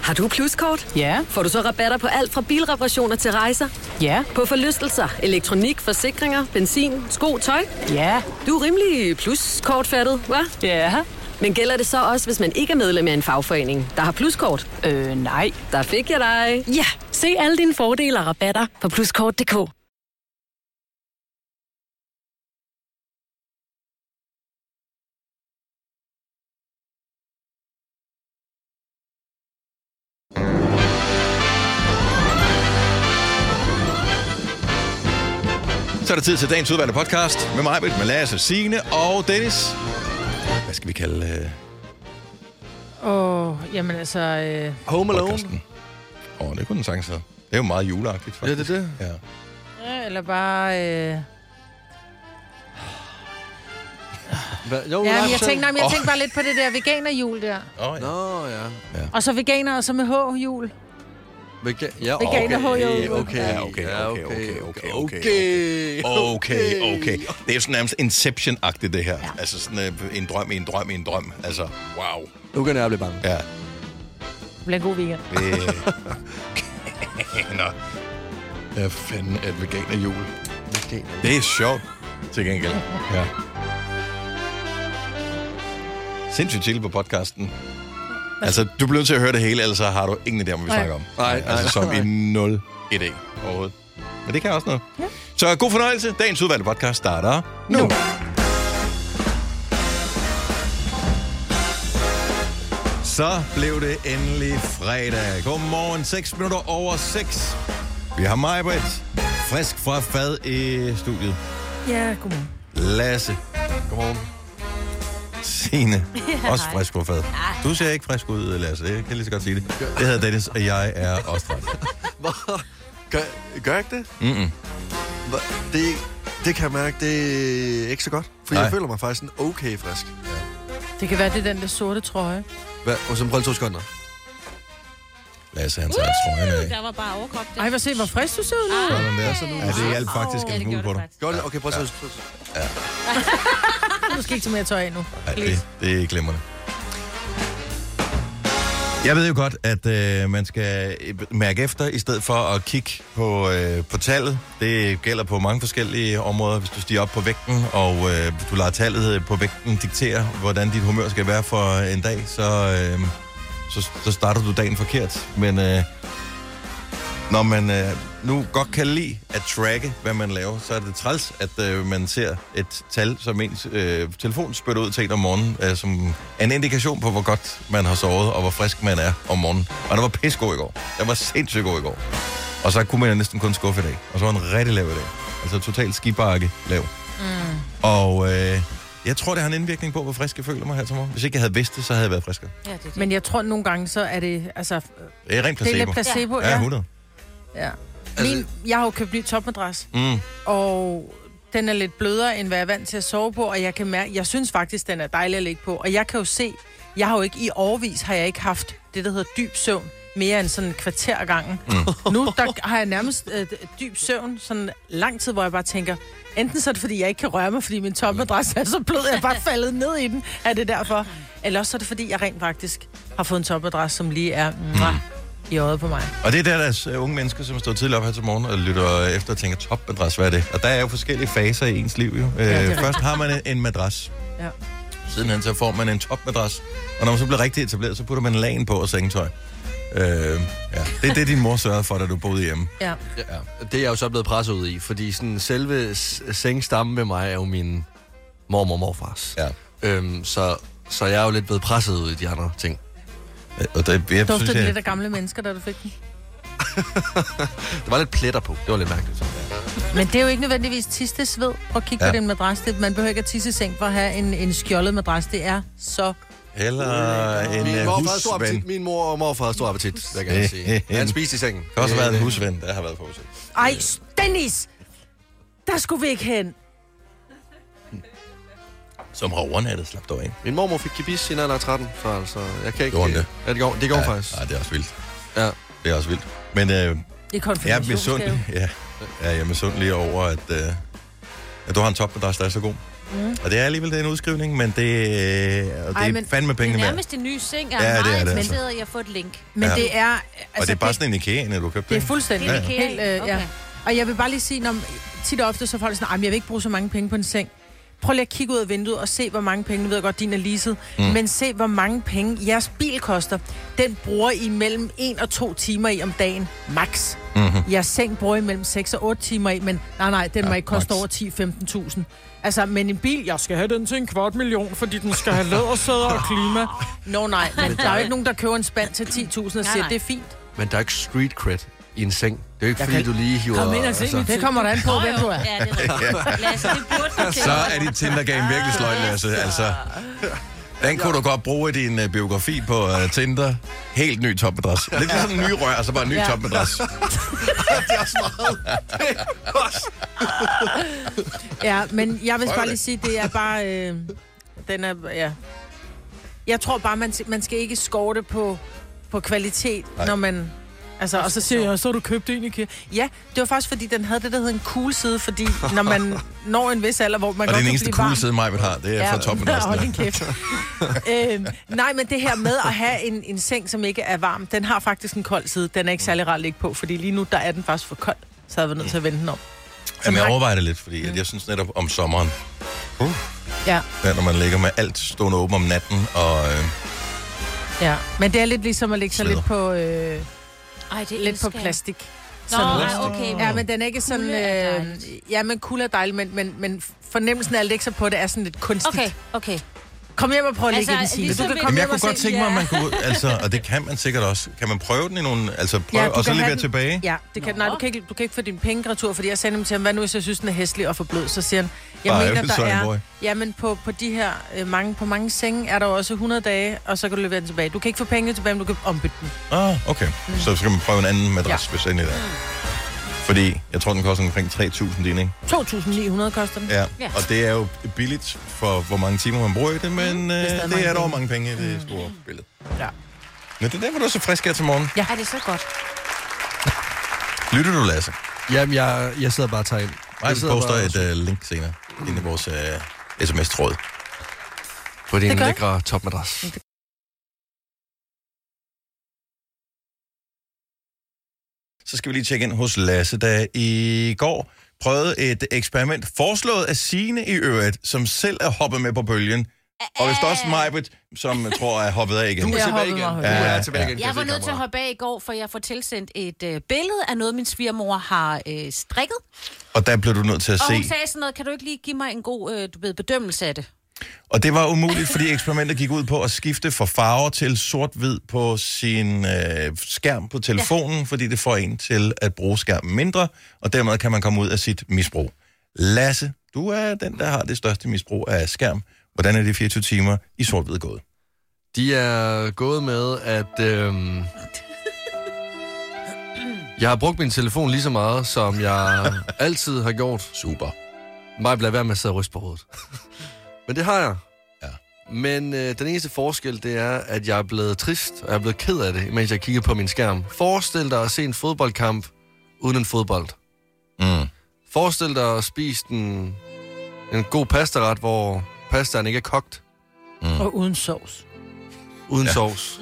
Har du Plus-kort? Ja. Får du så rabatter på alt fra bilreparationer til rejser? Ja. På forlystelser, elektronik, forsikringer, benzin, sko, tøj? Ja. Du er rimelig Plus-kortfattet, hva'? Ja. Men gælder det så også, hvis man ikke er medlem af en fagforening, der har Plus-kort? Nej. Der fik jeg dig. Ja, se alle dine fordele og rabatter på pluskort.dk. Så er det tid til dagens udvalgte podcast med mig, med Lasse, Signe og Dennis. Hvad skal vi kalde Jamen altså... Home Alone. podcasten? Det kunne den sagtens hedde. Det er jo meget juleagtigt, faktisk. Ja, det er det. Ja. Ja, eller bare... Jo, Ja, men jeg tænkte bare lidt på det der veganerjul der. Ja. Nå, ja. Og så veganer, og så med H-jul. Ja, Veganer-jul. Okay. Det er jo sådan nærmest Inception-agtigt, det her. Ja. Altså sådan en drøm i en drøm i en drøm. Altså, wow. Nu kan jeg blive bange. Ja. Det bliver en god weekend. Nå. Hvad fanden er et veganerjul? Det er sjovt, til gengæld. Ja. Sindssygt chill på podcasten. Altså, du bliver nødt til at høre det hele, ellers har du ingen idé om, hvad vi snakker om. Nej. Altså, som i 0 idé overhovedet. Men det kan også noget. Ja. Så god fornøjelse. Dagens udvalgte podcast starter nu. Så blev det endelig fredag. Godmorgen, 6 minutter over 6. Vi har mig, Britt, frisk fra fad i studiet. Ja, godmorgen. Lasse. Godmorgen. Signe. Også frisk på fad. Du ser ikke frisk ud, Lasse. Jeg kan lige så godt sige det. Det hedder Dennis, og jeg er også frisk. Gør jeg ikke det? Mm-mm. Det kan jeg mærke, det er ikke så godt. For jeg føler mig faktisk en okay frisk. Det kan være, det er den der sorte trøje. Og så prøv 2 sekunder. Lasse, han tager trøjen af. Der var bare overkrop. Ej, hvor frisk du ser ud nu. Sådan der. Ja, det hjalp faktisk en smule på dig. Gør det? Okay, prøv at Du skal ikke tage mere tøj af nu. Ja, det er glimrende. Jeg ved jo godt, at man skal mærke efter, i stedet for at kigge på tallet. Det gælder på mange forskellige områder. Hvis du stiger op på vægten, og du lader tallet på vægten diktere, hvordan dit humør skal være for en dag, så starter du dagen forkert. Men når man nu godt kan lide at tracke, hvad man laver, så er det træls, at man ser et tal, som ens telefon spytter ud til en om morgenen, som en indikation på, hvor godt man har sovet, og hvor frisk man er om morgenen. Og der var pissegod i går. Der var sindssygt god i går. Og så kunne man jo næsten kun skuffe i dag. Og så var en rigtig lav i dag. Altså totalt skibakke lav. Og jeg tror, det har en indvirkning på, hvor frisk jeg føler mig her til morgen. Hvis ikke jeg havde vidst det, så havde jeg været friskere. Ja, det. Men jeg tror, nogle gange, så er det... Altså, Det er rent placebo. det er lidt placebo, Ja, 100. Ja. Jeg har jo købt ny topmadras, Mm. og den er lidt blødere, end hvad jeg er vant til at sove på, og jeg kan mærke, jeg synes faktisk, den er dejlig at ligge på. Og jeg kan jo se, jeg har jo ikke i årevis, har jeg ikke haft det, der hedder dyb søvn, mere end sådan et kvarter ad gangen. Nu der har jeg nærmest dyb søvn, sådan lang tid, hvor jeg bare tænker, enten så er det, fordi jeg ikke kan røre mig, fordi min topmadras er så blød, jeg er bare faldet ned i den, er det derfor. Eller også så er det, fordi jeg rent faktisk har fået en topmadras, som lige er i øjet på mig. Og det er deres unge mennesker, som står tidligt op her til morgen og lytter efter og tænker, topmadras, hvad er det? Og der er jo forskellige faser i ens liv. Jo. Først har man en madras. Ja. Sidenhen så får man en topmadras. Og når man så bliver rigtig etableret, så putter man lagen på og sengetøj. Det er det, din mor sørgede for, da du boede hjemme. Ja. Det er jeg jo så blevet presset ud i, fordi sådan selve sengstammen med mig er jo min mormor og morfars. Ja. Så jeg er jo lidt blevet presset ud i de andre ting. Og det, Duftede den lidt af gamle mennesker, da du fik den? Der var lidt pletter på. Det var lidt mærkeligt. Men det er jo ikke nødvendigvis tissesved at kigge på den madras. Man behøver ikke at tisse i seng for at have en skjoldet madras. Det er så... Eller en husven. Min mor og morfar har stor appetit, hvad kan jeg sige. Han spiste i sengen. Det har også været en husven, der har været på huset. Ej, Dennis! Der skulle vi ikke hen. Som har overnattet, slap dog af. Min mormor fik kibis i en alder af 13, så altså, jeg kan ikke... Gjorde det? Ja, det går faktisk. Ja, det er også vildt. Ja. Det er også vildt. Men I jeg er misundelig over, at du har en topmadras, der er så god. Og det er alligevel en udskrivning, men det er fandme penge Det er værd. nærmest en ny seng, og Ja, jeg er det er meget det, interesseret i at få et link. Men det er... Altså, Og det er bare sådan en IKEA, du købte. Det er fuldstændig. Det er IKEA? Helt, ja. Okay. Og jeg vil bare lige sige, når tit og ofte så er folk sådan, jeg vil ikke bruge så mange penge på en seng. Prøv lige at kigge ud af vinduet og se, hvor mange penge, nu ved jeg godt, din er leaset, men se, hvor mange penge jeres bil koster. Den bruger I mellem 1 og 2 timer i om dagen, max. Jeres seng bruger I mellem 6 og 8 timer i, men nej, den må ikke koste over 10-15.000. Altså, men en bil, jeg skal have den til 250.000, fordi den skal have lædersæder og klima. Nej, men der er jo ikke nogen, der køber en spand til 10.000 og siger, det er fint. Men der er ikke street cred i en seng. Det er jo ikke, fordi du lige hiver... Kom ind og se, det kommer der an på, hvem du er. Ja, det er rigtigt. Lasse, det burde du til. Så er dit Tinder-game virkelig sløjt, Lasse. Altså, den kunne du godt bruge i din biografi på Tinder. Helt ny topmadras. Lidt ligesom en ny rør, så bare en ny topmadras. Det er også meget. Ja, men jeg vil bare lige sige, det er bare... den er... Ja. Jeg tror bare, man skal ikke skorte på kvalitet, når man... Altså, og så siger jeg, så har du købt en IKEA. Ja, det var faktisk, fordi den havde det, der hedder en cool side, fordi når man når en vis alder, hvor man Og godt den kan eneste blive cool varm. side, Majbet har, det er fra topmadrassen. Hold din kæft. Nej, men det her med at have en seng, som ikke er varm, den har faktisk en kold side. Den er ikke særlig rar at ligge på, fordi lige nu, der er den faktisk for kold. Så jeg været nødt til at vende den om. Jamen, jeg overvejer det lidt, fordi jeg synes netop om sommeren, Ja. når man ligger med alt stående åben om natten, og Ja, men det er lidt ligesom at lægge sig lidt på, Ej, det lidt på elsker jeg. plastik. Nå, okay. Ja, men den er ikke sådan... Kulde er dejligt. ja, men kulde er dejligt, men fornemmelsen af at lægge sig på det er sådan lidt kunstigt. Okay. Kom hjem og prøv at lægge Altså, i den side. ligesom Du kan et- komme Jamen, jeg hjem og kunne godt se- tænke mig, at man kunne... Altså, og det kan man sikkert også. Kan man prøve den i nogle... Altså, prøve, du og så kan have levere den- tilbage? Ja, det kan, nej, du kan ikke få dine penge retur, fordi jeg sagde nemlig til ham, hvad nu hvis jeg synes, den er hæslig og for blød? Så siger han, jeg mener, der er... Jamen, på de her på mange senge er der også 100 dage, og så kan du levere den tilbage. Du kan ikke få pengene tilbage, men du kan ombytte den. Okay. Så skal man prøve en anden madras, hvis endelig der. Fordi jeg tror, den koster omkring 3.000 din, ikke? 2.900 koster den. Ja, og det er jo billigt for, hvor mange timer man bruger i det, men det er dog mange penge i det store billede. Ja. Men det er derfor, du er så frisk her til morgen. Ja, det er så godt. Lytter du, Lasse? Jamen, jeg sidder bare og tager ind. Nej, vi poster et link senere ind i vores sms-tråd. På din Det gør jeg. lækre topmadras. Så skal vi lige tjekke ind hos Lasse, der i går prøvede et eksperiment, foreslået af Signe i øvrigt, som selv er hoppet med på bølgen. Og hvis også Majbet, som tror er hoppet af igen. Du er Jeg tilbage hoppede igen. mig. Du er tilbage igen. Jeg var nødt til at hoppe af i går, for jeg får tilsendt et billede af noget, min svigermor har strikket. Og der blev du nødt til at Og hun se. sagde sådan noget, kan du ikke lige give mig en god bedømmelse af det? Og det var umuligt, fordi eksperimentet gik ud på at skifte fra farver til sort-hvid på sin skærm på telefonen, fordi det får en til at bruge skærmen mindre, og dermed kan man komme ud af sit misbrug. Lasse, du er den, der har det største misbrug af skærm. Hvordan er de 24 timer i sort-hvid gået? De er gået med, at jeg har brugt min telefon lige så meget, som jeg altid har gjort. Super. Mig bliver være med at sidde og ryste på hovedet. Men det har jeg. Ja. Men den eneste forskel, det er, at jeg er blevet trist, og jeg er blevet ked af det, mens jeg kigger på min skærm. Forestil dig at se en fodboldkamp uden en fodbold. Mm. Forestil dig at spise en god pastaret, hvor pastaen ikke er kogt. Og uden sovs. Uden sovs.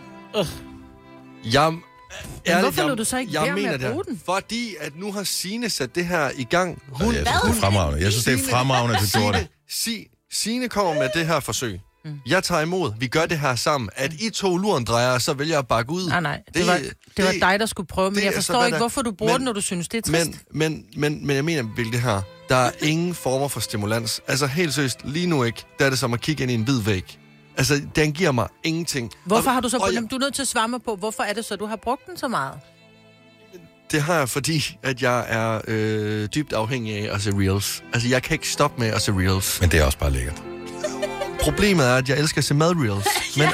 hvorfor lod du så ikke være med at bruge den? Fordi at nu har Signe sat det her i gang. Jeg synes, det er fremragende. Jeg synes, det er fremragende, at du gjorde det. Signe kommer med det her forsøg. Jeg tager imod. Vi gør det her sammen. At I to lurendrejer, så vil jeg bakke ud. Nej. Det var dig, der skulle prøve, men jeg forstår ikke, hvorfor du bruger den, når du synes, det er trist. Men jeg mener vel det her. Der er ingen former for stimulans. Altså helt seriøst, lige nu ikke. Der er det som at kigge ind i en hvid væg. Altså, den giver mig ingenting. Hvorfor har du så... Du er nødt til at svare mig på, hvorfor er det så, du har brugt den så meget? Det har jeg, fordi at jeg er dybt afhængig af at se reels. Altså, jeg kan ikke stoppe med at se reels. Men det er også bare lækkert. Problemet er, at jeg elsker at se madreels. Men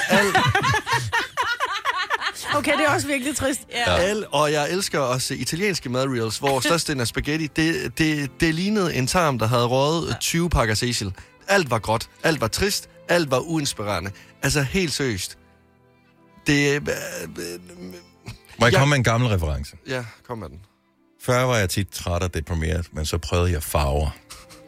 Okay, det er også virkelig trist. og jeg elsker at se italienske madreels, hvor størstedelen af spaghetti, det lignede en tarm, der havde røget 20 pakker Cecil. Alt var gråt, alt var trist, alt var uinspirerende. Altså, helt seriøst. Det... Må jeg komme med en gammel reference? Ja, kom med den. Før var jeg tit træt og deprimeret, men så prøvede jeg farver.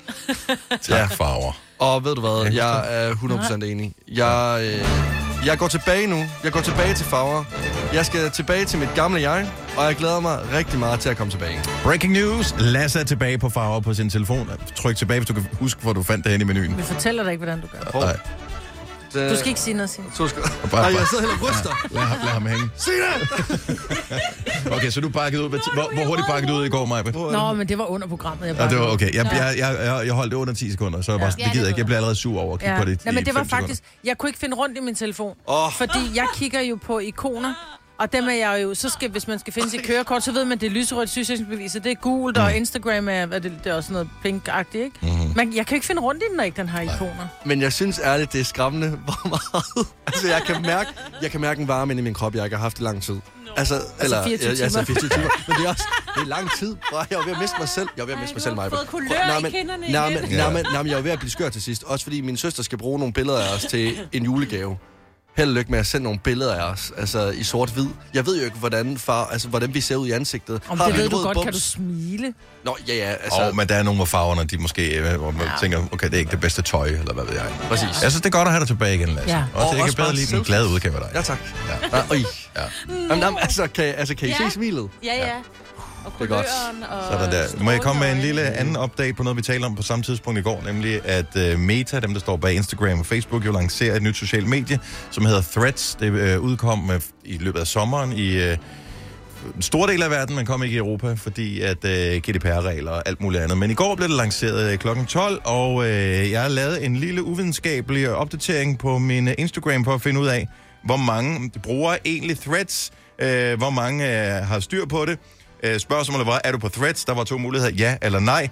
Tak, farver. Og ved du hvad, jeg er 100% enig. Jeg går tilbage nu. Jeg går tilbage til farver. Jeg skal tilbage til mit gamle jeg, og jeg glæder mig rigtig meget til at komme tilbage. Breaking news. Lasse er tilbage på farver på sin telefon. Tryk tilbage, hvis du kan huske, hvor du fandt det hen i menuen. Vi fortæller dig ikke, hvordan du gør. Nej. Du skal ikke sige noget, Signe. Nej, jeg sidder heller og ryster. Lad ham hænge. Sig det! Okay, så du bakkede ud. Hvor hurtigt bakkede du ud i går, Maja? Nå, men det var under programmet. Ja, det var okay. Jeg holdt det under 10 sekunder, så det gider jeg ikke. Jeg bliver allerede sur over at kigge på det. Nej, men det var faktisk... Jeg kunne ikke finde rundt i min telefon, fordi jeg kigger jo på ikoner, og dem er jeg jo... hvis man skal finde sit kørekort, så ved man, det er lyserødt sygesikringsbevis, det er gult, og Instagram er det er også noget pink-agtigt, ikke? Men jeg kan ikke finde rundt i den, når ikke den har ikoner. Men jeg synes ærligt, det er skræmmende, hvor meget... Altså, jeg kan mærke en varme inde i min krop, jeg ikke har haft i lang tid. Altså 24 timer. Altså 24 timer. Men det er lang tid. Jeg var ved at miste mig selv. Jeg var ved at miste mig selv, Maja. Du har fået kulør i kinderne igen. Jeg var ved at blive skør til sidst. Også fordi min søster skal bruge nogle billeder af os til en julegave. Held og lykke med at sende nogle billeder af os, altså i sort-hvid. Jeg ved jo ikke, hvordan vi ser ud i ansigtet. Om det ved du godt, kan du smile? Nå, ja, altså... men der er nogle, hvor farverne, de måske, hvor man tænker, okay, det er ikke det bedste tøj, eller hvad ved jeg. Præcis. Jeg synes, det er godt at have dig tilbage igen, Lasse. Ja. Og jeg kan bedre lide den glade udgave af dig. Ja, tak. Ja. Jamen, kan I se smilet? Ja. Og det er godt. Sådan der. Nu må jeg komme med en lille anden update på noget, vi talte om på samme tidspunkt i går, nemlig at Meta, dem der står bag Instagram og Facebook, jo lancerer et nyt socialt medie, som hedder Threads. Det udkom i løbet af sommeren i en stor del af verden, men kom ikke i Europa, fordi at GDPR-regler og alt muligt andet. Men i går blev det lanceret kl. 12, og jeg har lavet en lille uvidenskabelig opdatering på min Instagram for at finde ud af, hvor mange bruger egentlig Threads, hvor mange har styr på det. Spørgsmålet var, er du på Threads? Der var 2 muligheder, ja eller nej.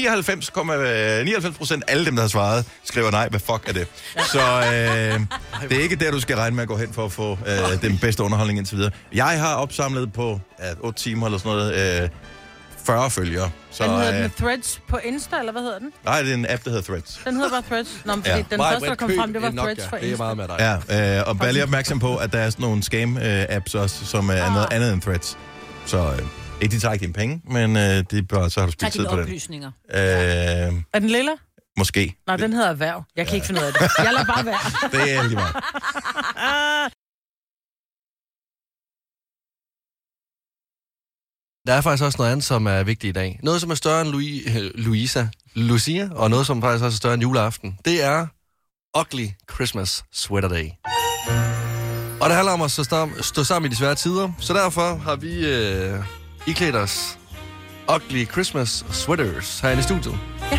99% alle dem, der har svaret, skriver nej. Hvad fuck er det? Så det er ikke der, du skal regne med at gå hen for at få den bedste underholdning indtil videre. Jeg har opsamlet på 8 timer eller sådan noget 40 følgere. Så, den hedder den Threads på Insta, eller hvad hedder den? Nej, det er en app, der hedder Threads. Den hedder bare Threads? Nå, men den første, der kom frem, det var Threads for Insta. Det er meget med dig. Ja, og bare lige opmærksom på, at der er sådan nogle scam-apps også, som er noget andet end Threads. Så... ikke de tager ikke dine penge, men det er bare, så har du spildt tid på den. Oplysninger. Er den lilla? Måske. Nej, den hedder erhverv. Jeg kan ikke finde ud af det. Jeg lader bare være. Det er lige meget. Der er faktisk også noget andet, som er vigtigt i dag. Noget, som er større end Lucia, og noget, som faktisk også er større end juleaften. Det er Ugly Christmas Sweater Day. Og det handler om at stå sammen i de svære tider, så derfor har vi iklædt os Ugly Christmas Sweaters herinde i studiet.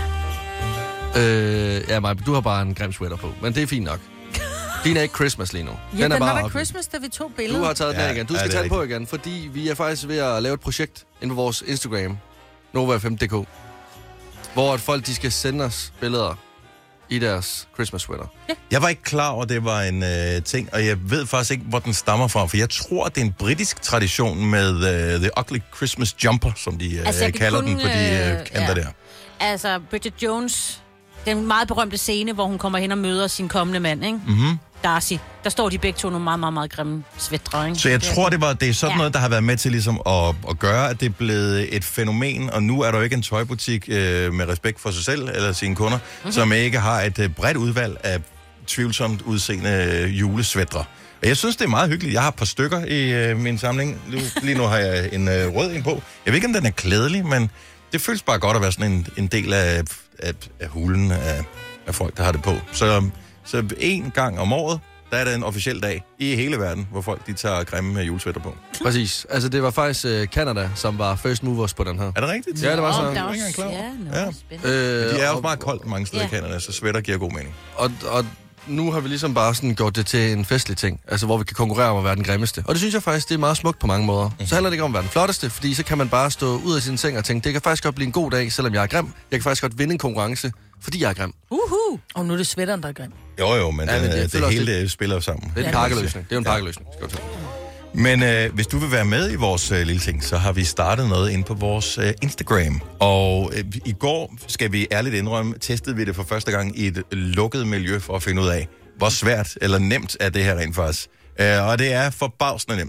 Ja. Maja, du har bare en grim sweater på, men det er fint nok. Din er ikke Christmas lige nu. Ja, den er bare var der Christmas, da vi tog billeder. Du har taget den igen. Du skal tage den på rigtigt. igen, fordi vi er faktisk ved at lave et projekt inde på vores Instagram, Nova5.dk, hvor at folk de skal sende os billeder i deres Christmas sweater. Ja. Jeg var ikke klar over, at det var en ting, og jeg ved faktisk ikke, hvor den stammer fra, for jeg tror, det er en britisk tradition med The Ugly Christmas Jumper, som de kalder den på de kanter der. Altså, Bridget Jones, den meget berømte scene, hvor hun kommer hen og møder sin kommende mand, ikke? Mm-hmm. Darcy. Der står de begge to nogle meget, meget, meget grimme svætre, ikke? Så jeg tror, det er sådan noget, der har været med til ligesom at gøre, at det er blevet et fænomen, og nu er der jo ikke en tøjbutik med respekt for sig selv eller sine kunder, som ikke har et bredt udvalg af tvivlsomt udseende julesvætre. Og jeg synes, det er meget hyggeligt. Jeg har et par stykker i min samling. Lige nu har jeg en rød en på. Jeg ved ikke, om den er klædelig, men det føles bare godt at være sådan en del af hulen af folk, der har det på. Så en gang om året, der er der en officiel dag i hele verden, hvor folk de tager grimme julesvætter på. Præcis. Altså, det var faktisk Canada, som var first movers på den her. Er det rigtigt? Ja, det var sådan. Der var ikke engang ja, spændende. De er også meget koldt mange steder i Canada, så svætter giver god mening. Og nu har vi ligesom bare sådan gjort det til en festlig ting, altså hvor vi kan konkurrere om at være den grimmeste. Og det synes jeg faktisk, det er meget smukt på mange måder. Så handler det ikke om at være den flotteste, fordi så kan man bare stå ud af sin seng og tænke, det kan faktisk godt blive en god dag, selvom jeg er grim. Jeg kan faktisk godt vinde en konkurrence, fordi jeg er grim. Og nu er det sweateren, der er grim. Jo, men det hele spiller jo sammen. Det er en pakkeløsning. Det er jo en pakkeløsning. Men hvis du vil være med i vores lille ting, så har vi startet noget inde på vores Instagram. Og i går, skal vi ærligt indrømme, testede vi det for første gang i et lukket miljø for at finde ud af, hvor svært eller nemt er det her rent faktisk. Og det er forbavsende nemt.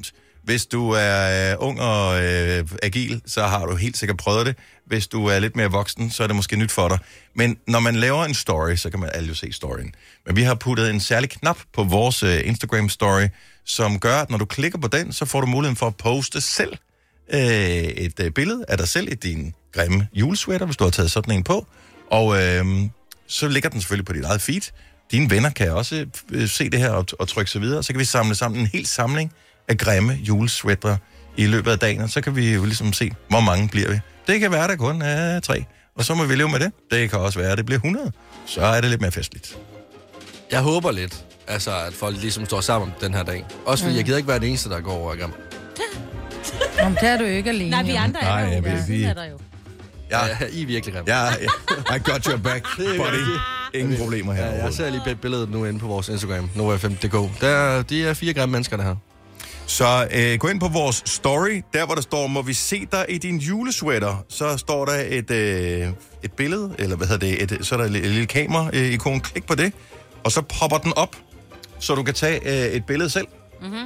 Hvis du er ung og agil, så har du helt sikkert prøvet det. Hvis du er lidt mere voksen, så er det måske nyt for dig. Men når man laver en story, så kan man alle jo se storyen. Men vi har puttet en særlig knap på vores Instagram-story, som gør, at når du klikker på den, så får du muligheden for at poste selv et billede af dig selv i din grimme julesweater, hvis du har taget sådan en på. Og så ligger den selvfølgelig på dit eget feed. Dine venner kan også se det her og trykke sig videre. Så kan vi samle sammen en hel samling af grimme julesweater i løbet af dagen. Og så kan vi jo ligesom se, hvor mange bliver vi. Det kan være, der kun er 3. Og så må vi leve med det. Det kan også være, at det bliver 100. Så er det lidt mere festligt. Jeg håber lidt, altså, at folk ligesom står sammen den her dag. Også fordi jeg gider ikke være den eneste, der går over grim. Jamen, det er du jo ikke alene. Nej, vi andre er der jo. vi Er der jo. Ja, I er virkelig grim. Ja, I got your back, buddy. Ingen problemer her. Ja, jeg ser lige billedet nu inde på vores Instagram, nova5.dk. De er 4 grimme mennesker, det her. Så gå ind på vores story, der hvor der står, må vi se dig i din julesweater, så står der et billede, eller hvad hedder det, så er der et lille kamera-ikon, klik på det, og så popper den op, så du kan tage et billede selv. Mm-hmm.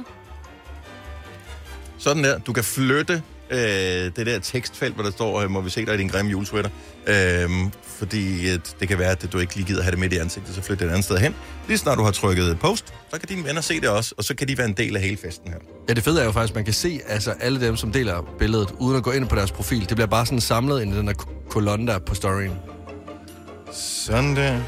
Sådan der, du kan flytte det der tekstfelt, hvor der står, må vi se dig i din grimme julesweater, fordi det kan være, at du ikke lige gider have det midt i ansigtet, så flyt det et andet sted hen. Lige snart du har trykket post, så kan dine venner se det også, og så kan de være en del af hele festen her. Ja, det fede er jo faktisk, at man kan se altså, alle dem, som deler billedet, uden at gå ind på deres profil. Det bliver bare sådan samlet ind i den der kolonne der på storyen. Sådan der.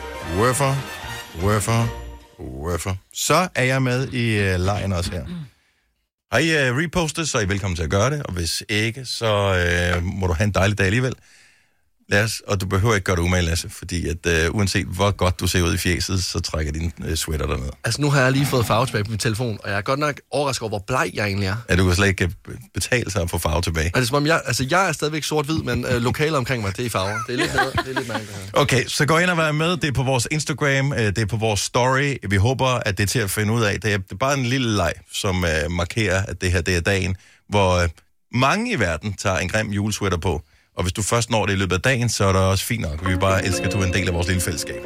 Wurfer. Så er jeg med i lejen også her. Har I repostet, så er I velkommen til at gøre det, og hvis ikke, så må du have en dejlig dag alligevel. Og du behøver ikke gøre det umage, Lasse, fordi at uanset hvor godt du ser ud i fjeset, så trækker din sweater derned. Altså nu har jeg lige fået farve tilbage på min telefon, og jeg er godt nok overrasket over, hvor bleg jeg egentlig er. Ja, du kan slet ikke betale sig at få farve tilbage. Og det er som om, jeg er stadigvæk sort-hvid, men lokalet omkring mig, det er i farver. Det er lidt bedre, det er lidt mærkeligt her. Okay, så gå ind og vær med. Det er på vores Instagram, det er på vores story. Vi håber, at det er til at finde ud af. Det er bare en lille leg, som markerer, at det her det er dagen, hvor mange i verden tager en grim julesweater på. Og hvis du først når det i løbet af dagen, så er det også fint nok. Vi bare elsker, at du er en del af vores lille fællesskab.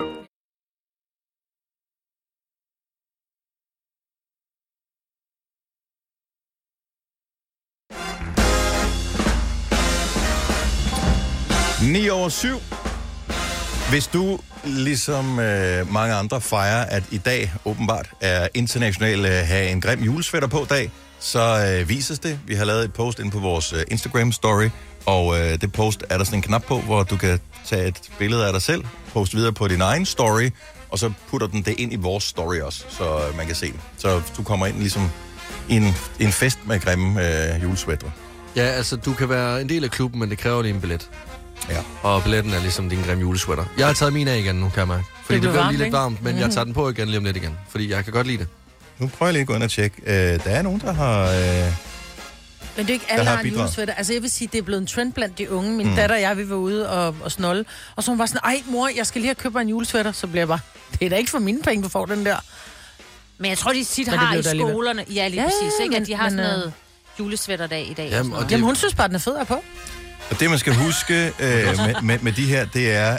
Ni over 7. Hvis du, ligesom mange andre, fejrer, at i dag åbenbart er international have en grim julesweater på dag, så vises det. Vi har lavet et post inde på vores Instagram-story, og det post er der sådan en knap på, hvor du kan tage et billede af dig selv, poste videre på din egen story, og så putter den det ind i vores story også, så man kan se det. Så du kommer ind ligesom i en fest med grimme julesweater. Ja, altså du kan være en del af klubben, men det kræver lige en billet. Ja. Og billetten er ligesom din grimme julesweater. Jeg har taget min af igen nu, kan jeg mærke. Fordi det bliver lige lidt varmt, men jeg tager den på igen lige om lidt igen. Fordi jeg kan godt lide det. Nu prøver jeg lige at gå ind og tjekke. Der er nogen, der har... Men det er ikke alle, der har en julesweater. Altså jeg vil sige, det er blevet en trend blandt de unge. Min datter og jeg, vi var ude og snolde. Og så hun var sådan, ej mor, jeg skal lige have købt en julesweater. Så bliver jeg bare, det er da ikke for mine penge, du får den der. Men jeg tror, de tit har i skolerne... Ja, lige præcis. Ikke? At de har sådan noget julesweaterdag i dag. Jamen hun synes bare, den er fed at på. Og det, man skal huske med de her, det er,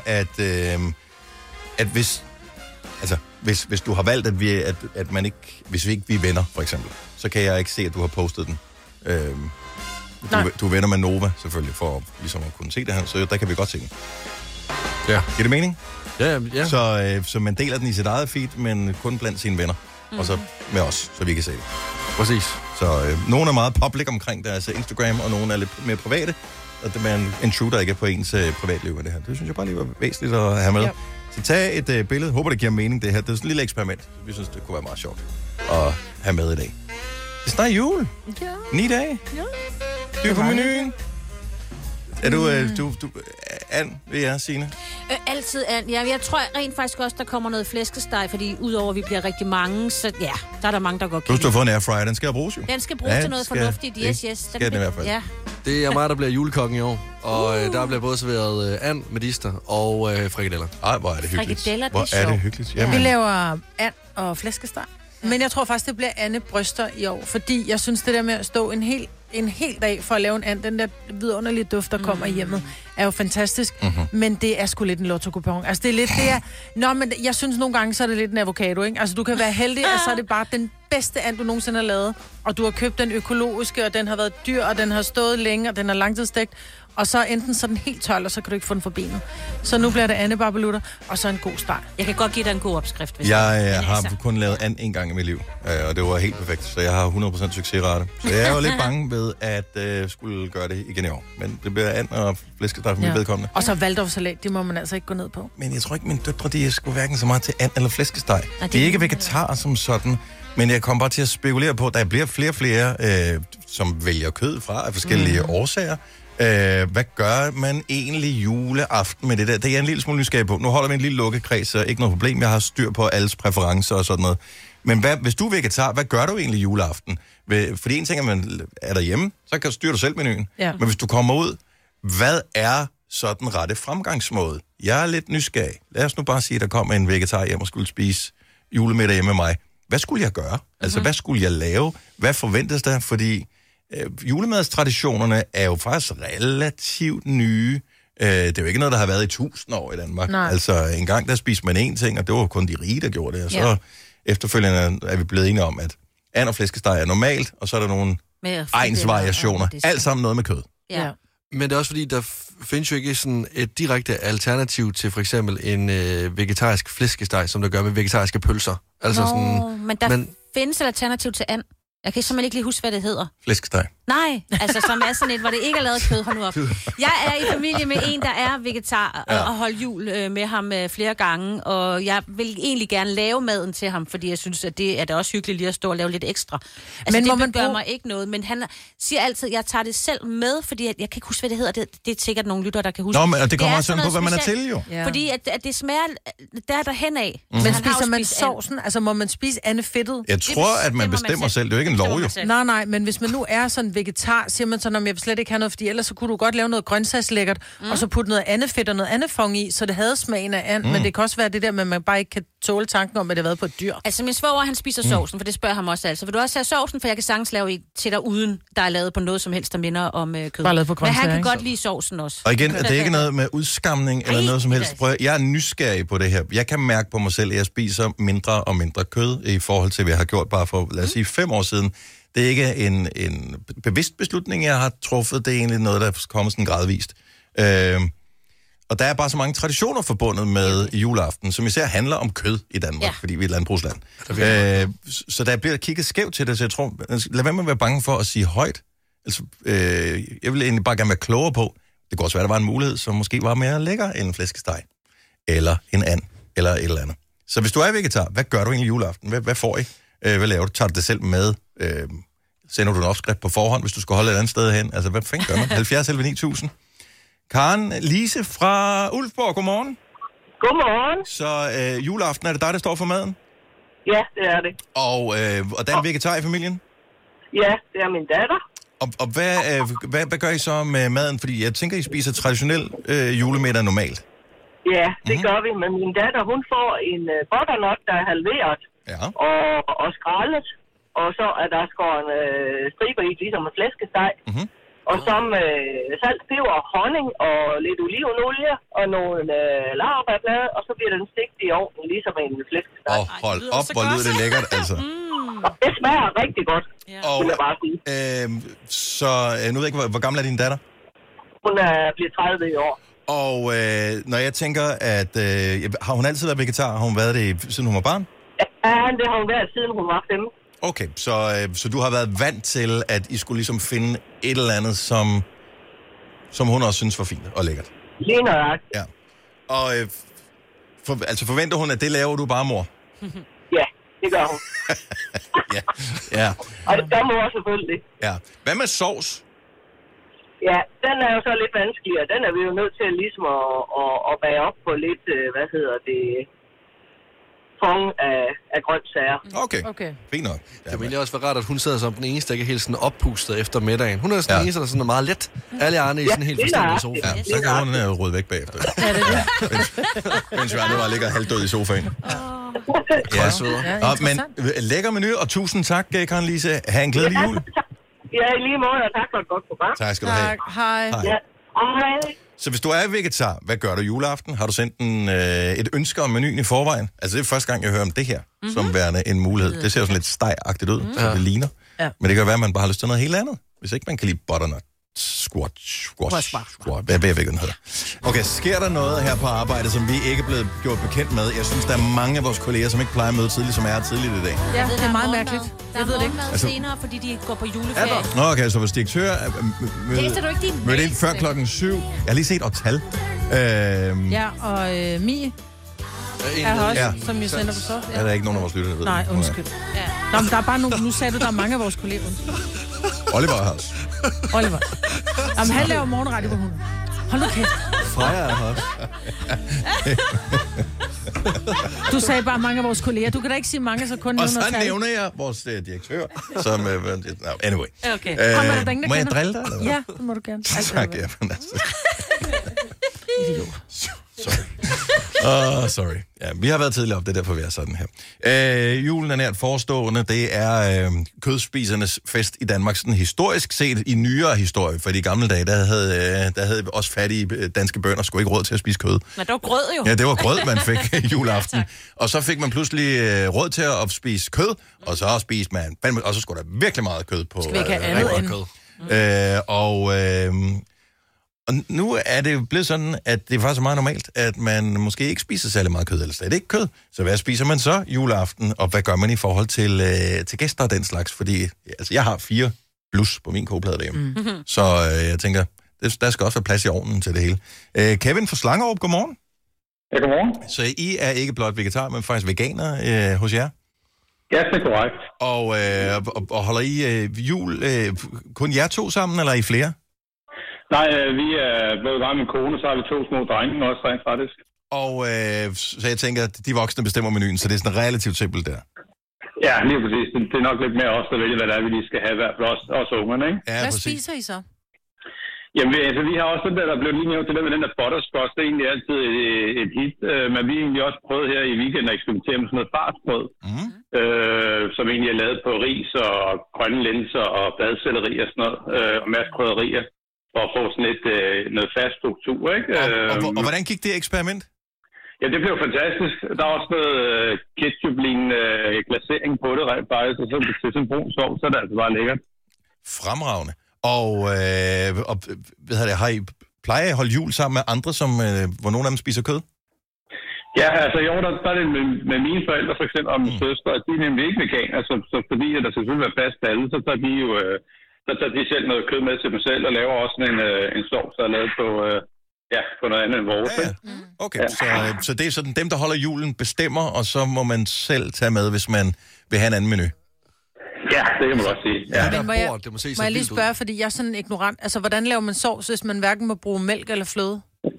at hvis du har valgt, at man ikke... Hvis vi ikke er venner, for eksempel, så kan jeg ikke se, at du har postet den. Du er venner med Nova, selvfølgelig, for ligesom at kunne se det her, så der kan vi godt se den. Ja. Giver det mening? Ja. Så man deler den i sit eget feed, men kun blandt sine venner. Og så med os, så vi kan se det. Præcis. Så nogle er meget public omkring deres Instagram, og nogle er lidt mere private. Og det er en intruder ikke på ens privatliv med det her. Det synes jeg bare lige var væsentligt at have med. Ja. Så tag et billede. Håber, det giver mening, det her. Det er sådan et lille eksperiment. Vi synes, det kunne være meget sjovt at have med i dag. Det er snart jul. Ja. 9 dage. Ja. Du er på menuen. Er du and ved jer, Signe? Altid and. Ja, jeg tror rent faktisk også, der kommer noget flæskesteg, fordi udover at vi bliver rigtig mange, så ja, der er der mange, der går Du har fået en airfryer. Den skal bruges jo. Den skal bruges til noget fornuftigt. Yes. Skal den i hvert fald. Ja. Det er mig, der bliver julekokken i år. Og der bliver både serveret and, medister og frikadeller. Ej, hvor er det hyggeligt. Frikadeller, det er hvor er det hyggeligt. Jamen. Vi laver and og flæskesteg. Men jeg tror faktisk, det bliver Anne bryster i år, fordi jeg synes, det der med at stå en hel dag for at lave en and, den der vidunderlige duft, der kommer i hjemmet, er jo fantastisk. Mm-hmm. Men det er sgu lidt en lotto-coupon. Altså, det er lidt det er... Nå, men jeg synes nogle gange, så er det lidt en avocado, ikke? Altså, du kan være heldig, og så er det bare den bedste and, du nogensinde har lavet, og du har købt den økologiske, og den har været dyr, og den har stået længe, og den er langtidsstegt, og så enten så den helt tør, og så kan du ikke få den for benet. Så nu bliver det andebarbelutter, og så en god steg. Jeg kan godt give dig en god opskrift, hvis Jeg har kun lavet and en gang i mit liv, og det var helt perfekt, så jeg har 100% succesrate. Så jeg er jo lidt bange ved, at skulle gøre det igen i år. Men det bliver and og flæskesteg for mit vedkommende. Og så waldorfsalat, det må man altså ikke gå ned på. Men jeg tror ikke, mine døtre, de er sgu hverken så meget til and eller flæskesteg. De er ikke vegetarer som sådan, men jeg kommer bare til at spekulere på, at der bliver flere og flere, som vælger kød fra af forskellige årsager. Hvad gør man egentlig juleaften med det der? Det er jeg en lille smule nysgerrig på. Nu holder vi en lille lukkekreds, så ikke noget problem. Jeg har styr på alles præferencer og sådan noget. Men hvis du er vegetar, hvad gør du egentlig juleaften? Fordi en ting er, at man er derhjemme, så styrer du selv menuen. Ja. Men hvis du kommer ud, hvad er så den rette fremgangsmåde? Jeg er lidt nysgerrig. Lad os nu bare sige, at der kommer en vegetar hjem og skulle spise julemiddag hjemme med mig. Hvad skulle jeg gøre? Altså, hvad skulle jeg lave? Hvad forventes der? Fordi julemadstraditionerne er jo faktisk relativt nye. Det er jo ikke noget, der har været i 1000 år i Danmark. Nej. Altså, en gang der spiste man én ting, og det var kun de rige, der gjorde det. Og så efterfølgende er vi blevet enige om, at and og flæskesteg er normalt, og så er der nogle egnsvariationer. Alt sammen noget med kød. Ja. Men det er også fordi, der findes jo ikke sådan et direkte alternativ til for eksempel en vegetarisk flæskesteg, som der gør med vegetariske pølser. Altså men der findes et alternativ til and. Jeg kan simpelthen ikke lige huske, hvad det hedder. Flæskesteg. Nej, altså som er sådan et, hvor det ikke er lavet kød. Hold nu op. Jeg er i familie med en, der er vegetar, og holdt jul med ham flere gange, og jeg vil egentlig gerne lave maden til ham, fordi jeg synes, at det er da også hyggeligt lige at stå og lave lidt ekstra. Altså men det gør mig ikke noget, men han siger altid, at jeg tager det selv med, fordi jeg kan ikke huske, hvad det hedder. Det er sikkert nogle lytter, der kan huske. Nå, men det kommer også på, hvad man er til, jo. Ja. Fordi at det smager derhen af. Men spiser man sovsen? Altså må man spise andefedtet? Jeg tror, at man bestemmer selv. Det er jo ikke en lov, jo. Nej, men hvis man nu er sådan vegetar, siger man sådan, om jeg vil slet ikke have noget, fordi ellers så kunne du godt lave noget grøntsagslækkert, og så putte noget andefedt og noget andefong i, så det havde smagen af and, men det kan også være det der med, at man bare ikke kan tåle tanken om, at det har været på et dyr. Altså min svoger, han spiser sovsen, for det spørger ham også altså. Vil du også have sovsen, for jeg kan sagtens lave i til dig uden, der er lavet på noget som helst, der minder om kød. Bare lavet på grøntsager. Men han kan godt lide sovsen også. Og igen, det er ikke noget med udskamning eller noget som helst. Jeg er nysgerrig på det her. Jeg kan mærke på mig selv, at jeg spiser mindre og mindre kød i forhold til, hvad jeg har gjort bare for, lad os sige, 5 år siden. Det er ikke en bevidst beslutning, jeg har truffet. Det er egentlig noget, der er kommet sådan gradvist. Og der er bare så mange traditioner forbundet med juleaften, som især handler om kød i Danmark, fordi vi er et landbrugsland. Så der bliver kigget skævt til det, så jeg tror, lad være med at være bange for at sige højt. Altså, jeg vil egentlig bare gerne være klogere på, det kunne også være, der var en mulighed, som måske var mere lækker end en flæskesteg, eller en and, eller et eller andet. Så hvis du er vegetar, hvad gør du egentlig juleaften? Hvad får I? Hvad laver du? Tager du det selv med? Sender du en opskrift på forhånd, hvis du skal holde et andet sted hen? Altså, hvad fanden gør man? 70 11 9000. Karen Lise fra Ulfborg, godmorgen. Godmorgen. Så juleaften, er det dig, der står for maden? Ja, det er det. Og der er en vegetar i familien? Ja, det er min datter. Og hvad gør I så med maden? Fordi jeg tænker, I spiser traditionel julemiddag normalt. Ja, det gør vi. Men min datter, hun får en butternut, der er halveret og skrællet. Og så er der skåret striber i, ligesom en flæskesteg. Og så med salt, peber, honning og lidt olivenolie og nogle laurbærblade. Og så bliver den stegt i ovnen, ligesom en flæskesteg. Hold op, hvor lyder det lækkert, altså. Det smager rigtig godt, vil jeg bare sige. Så nu ved jeg ikke, hvor gammel er din datter? Hun bliver 30 i år. Og når jeg tænker, at har hun altid været vegetar? Har hun været det, siden hun var barn? Ja, det har hun været, siden hun var 5. Okay, så du har været vant til, at I skulle ligesom finde et eller andet, som hun også synes var fint og lækkert? Lige nøjagtigt. Ja. Og forventer hun, at det laver du bare, mor? Ja, det gør hun. ja. Og det gør mor selvfølgelig. Ja. Hvad med sovs? Ja, den er jo så lidt vanskeligere. Den er vi jo nødt til ligesom at bage op på lidt, fong af grøntsager. Okay. Fint nok. Det ville også være rart, at hun sidder som den eneste, der ikke er helt sådan oppustet efter middagen. Hun er sådan den eneste, der sådan er meget let. Alle andre i sådan helt forstændig sofa. Ja, så kan hun rydde væk bagefter. Mens vi andre bare ligger halvdød i sofaen. Men lækker menu, og tusind tak, Karen Lise. Ha' en glædelig jul. Ja, i lige måde, og tak for et godt program. Tak skal du have. Hej. Ja. Hej. Så hvis du er vegetar, hvad gør du juleaften? Har du sendt et ønske om menuen i forvejen? Altså, det er første gang, jeg hører om det her, som værende en mulighed. Det ser jo sådan lidt steg-agtigt ud, så det ligner. Ja. Men det kan være, at man bare har lyst til noget helt andet. Hvis ikke man kan lide butternut. Squash. Hvad ved jeg, den hedder. Okay, sker der noget her på arbejde, som vi ikke er blevet gjort bekendt med? Jeg synes, der er mange af vores kolleger, som ikke plejer at møde tidligt, som er tidligt i dag. Ja, det er meget mærkeligt. Jeg ved det ikke. Altså, senere, fordi de går på juleferie. Nå, okay, så hvis direktør læser du ikke din mødte ind før 7:00. Jeg har lige set Ortal. Ja, og Mie er også, som vi sender på så. Ja. Er der ikke nogen af vores lyttere, der ved? Nej, undskyld. Ja. Nå, men der er bare nogle, nu sagde du, der er mange af vores kolleger. Oliver er også. Oliver. Jamen, han laver morgenradio på hunden. Hold nu kæft. Freja er her også. Du sagde bare mange af vores kolleger. Du kan da ikke sige mange, så kun og så nævner jeg vores direktør, som... anyway. Okay. Må jeg drille dig? Eller hvad? Ja, det må du gerne. Tak, ja. Idiot. Sorry. Ja, vi har været tidligere op, det er derfor, vi er sådan her. Julen er nært forestående. Det er kødspisernes fest i Danmark, sådan historisk set i nyere historie. For i de gamle dage, der havde også fattige danske bønder skulle ikke råd til at spise kød. Men det var grød jo. Ja, det var grød, man fik juleaften. Og så fik man pludselig råd til at spise kød, og så spiste man... Og så skulle der virkelig meget kød på. Skal vi ikke have andet end kød? Og nu er det blevet sådan, at det er faktisk meget normalt, at man måske ikke spiser særlig meget kød, eller slet ikke kød. Så hvad spiser man så juleaften, og hvad gør man i forhold til gæster og den slags? Fordi altså, jeg har 4 plus på min kogeplade derhjemme. Så jeg tænker, der skal også være plads i ovnen til det hele. Kevin fra Slangerup, godmorgen. Ja, godmorgen. Så I er ikke blot vegetar, men faktisk veganer hos jer? Ja, det er korrekt. Og holder I jul kun jer 2 sammen, eller er I flere? Nej, vi er blevet sammen med kone, så har vi 2 små drenge også rent faktisk. Og så jeg tænker, at de voksne bestemmer menuen, så det er sådan relativt simpelt der. Ja, lige præcis. Det er nok lidt mere os, der vælger, hvad det er, vi lige skal have hver for os ungerne, ikke? Ja, hvad præcis. spiser I så? Jamen, vi har også den der blev lige nævnt, det der med den der butterscotch, det er egentlig altid et hit. Men vi har egentlig også prøvet her i weekenden at eksperimentere med sådan noget farsbrød, som egentlig er lavet på ris og grønne linser og bladcelleri og sådan noget, og masser af krydderier. For at få sådan noget fast struktur, ikke? Og hvordan gik det eksperiment? Ja, det blev fantastisk. Der er også noget ketchup-lignende glasering på det, rent faktisk. Og så til sådan en brun sovs, så er det altså bare lækkert. Fremragende. Og plejer I at holde jul sammen med andre, hvor nogen af dem spiser kød? Ja, altså i år, der er det med mine forældre for eksempel, og min søster, at de er nemlig ikke veganer, så fordi at der selvfølgelig er plads til alle, så tager de jo... Så tager de selv noget kød med til dem selv, og laver også en sovs, der er lavet på noget andet end vores. Ja. Okay, ja. Så det er sådan, dem, der holder julen, bestemmer, og så må man selv tage med, hvis man vil have en anden menu. Ja, det kan man godt sige. Ja. Men må jeg lige spørge, fordi jeg er sådan ignorant. Altså, hvordan laver man sovs, hvis man hverken må bruge mælk eller fløde?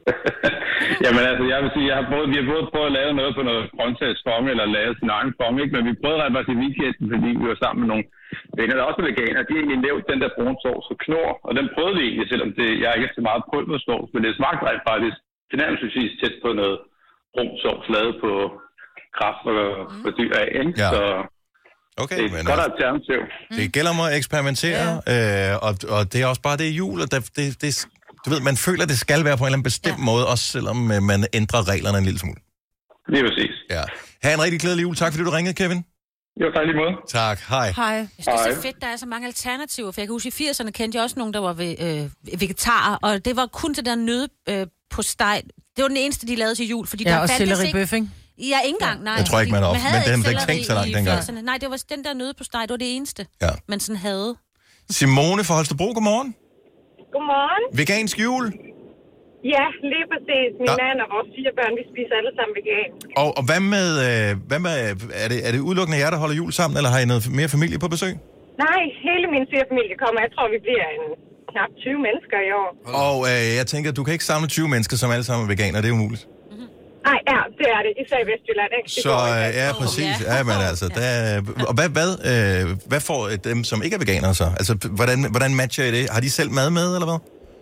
Jamen altså, jeg vil sige, vi har både prøvet at lave noget på noget grøntsagsfong, eller lave sin egen fong, ikke? Men vi prøvede ret meget i weekenden, fordi vi var sammen med nogle venner, der også er veganer. De har egentlig lavet den der brun sovs og knor, og den prøvede vi egentlig, selvom jeg ikke er så meget pulversovs, men det smagte rent faktisk tilnærmelsesvis tæt på noget brun sovs lavet på kraft og dyr af, ikke? Ja. Så okay, det er et godt alternativ. Det gælder om at eksperimentere, og det er også bare det jul, og du ved, man føler, at det skal være på en eller anden bestemt måde, også selvom man ændrer reglerne en lille smule. Lige præcis. Ja. Ha' en rigtig glædelig jul. Tak fordi du ringede, Kevin. Jo, tak lige måde. Tak. Hej. Hej. Jeg synes, det er så fedt, der er så mange alternativer. For jeg kan huske, i 80'erne kendte jeg også nogen, der var vegetarer, og det var kun til der nøde på steg. Det var den eneste, de lavede til jul, fordi der og fandtes ikke... selleribøf, ikke? Ja, ikke engang, nej. Jeg tror ikke, man har men det havde ikke tænkt så langt dengang. Nej, det var den der nøde på steg, det var det eneste, man sådan havde. Simone fra Holstebro, godmorgen. Godmorgen. Vegansk jul. Ja, lige præcis. Min mand og vores 4 børn, vi spiser alle sammen vegansk. Og hvad med er det udelukkende jer, der holder jul sammen, eller har I noget mere familie på besøg? Nej, hele min svigerfamilie kommer. Jeg tror, vi bliver knap 20 mennesker i år. Og jeg tænker, du kan ikke samle 20 mennesker, som alle sammen er veganer. Det er umuligt. Nej, ja, det er det. Især i Vestjylland, ikke? Så ja, præcis. Ja, men altså, og hvad får dem, som ikke er veganere så? Altså, hvordan matcher I det? Har de selv mad med, eller hvad?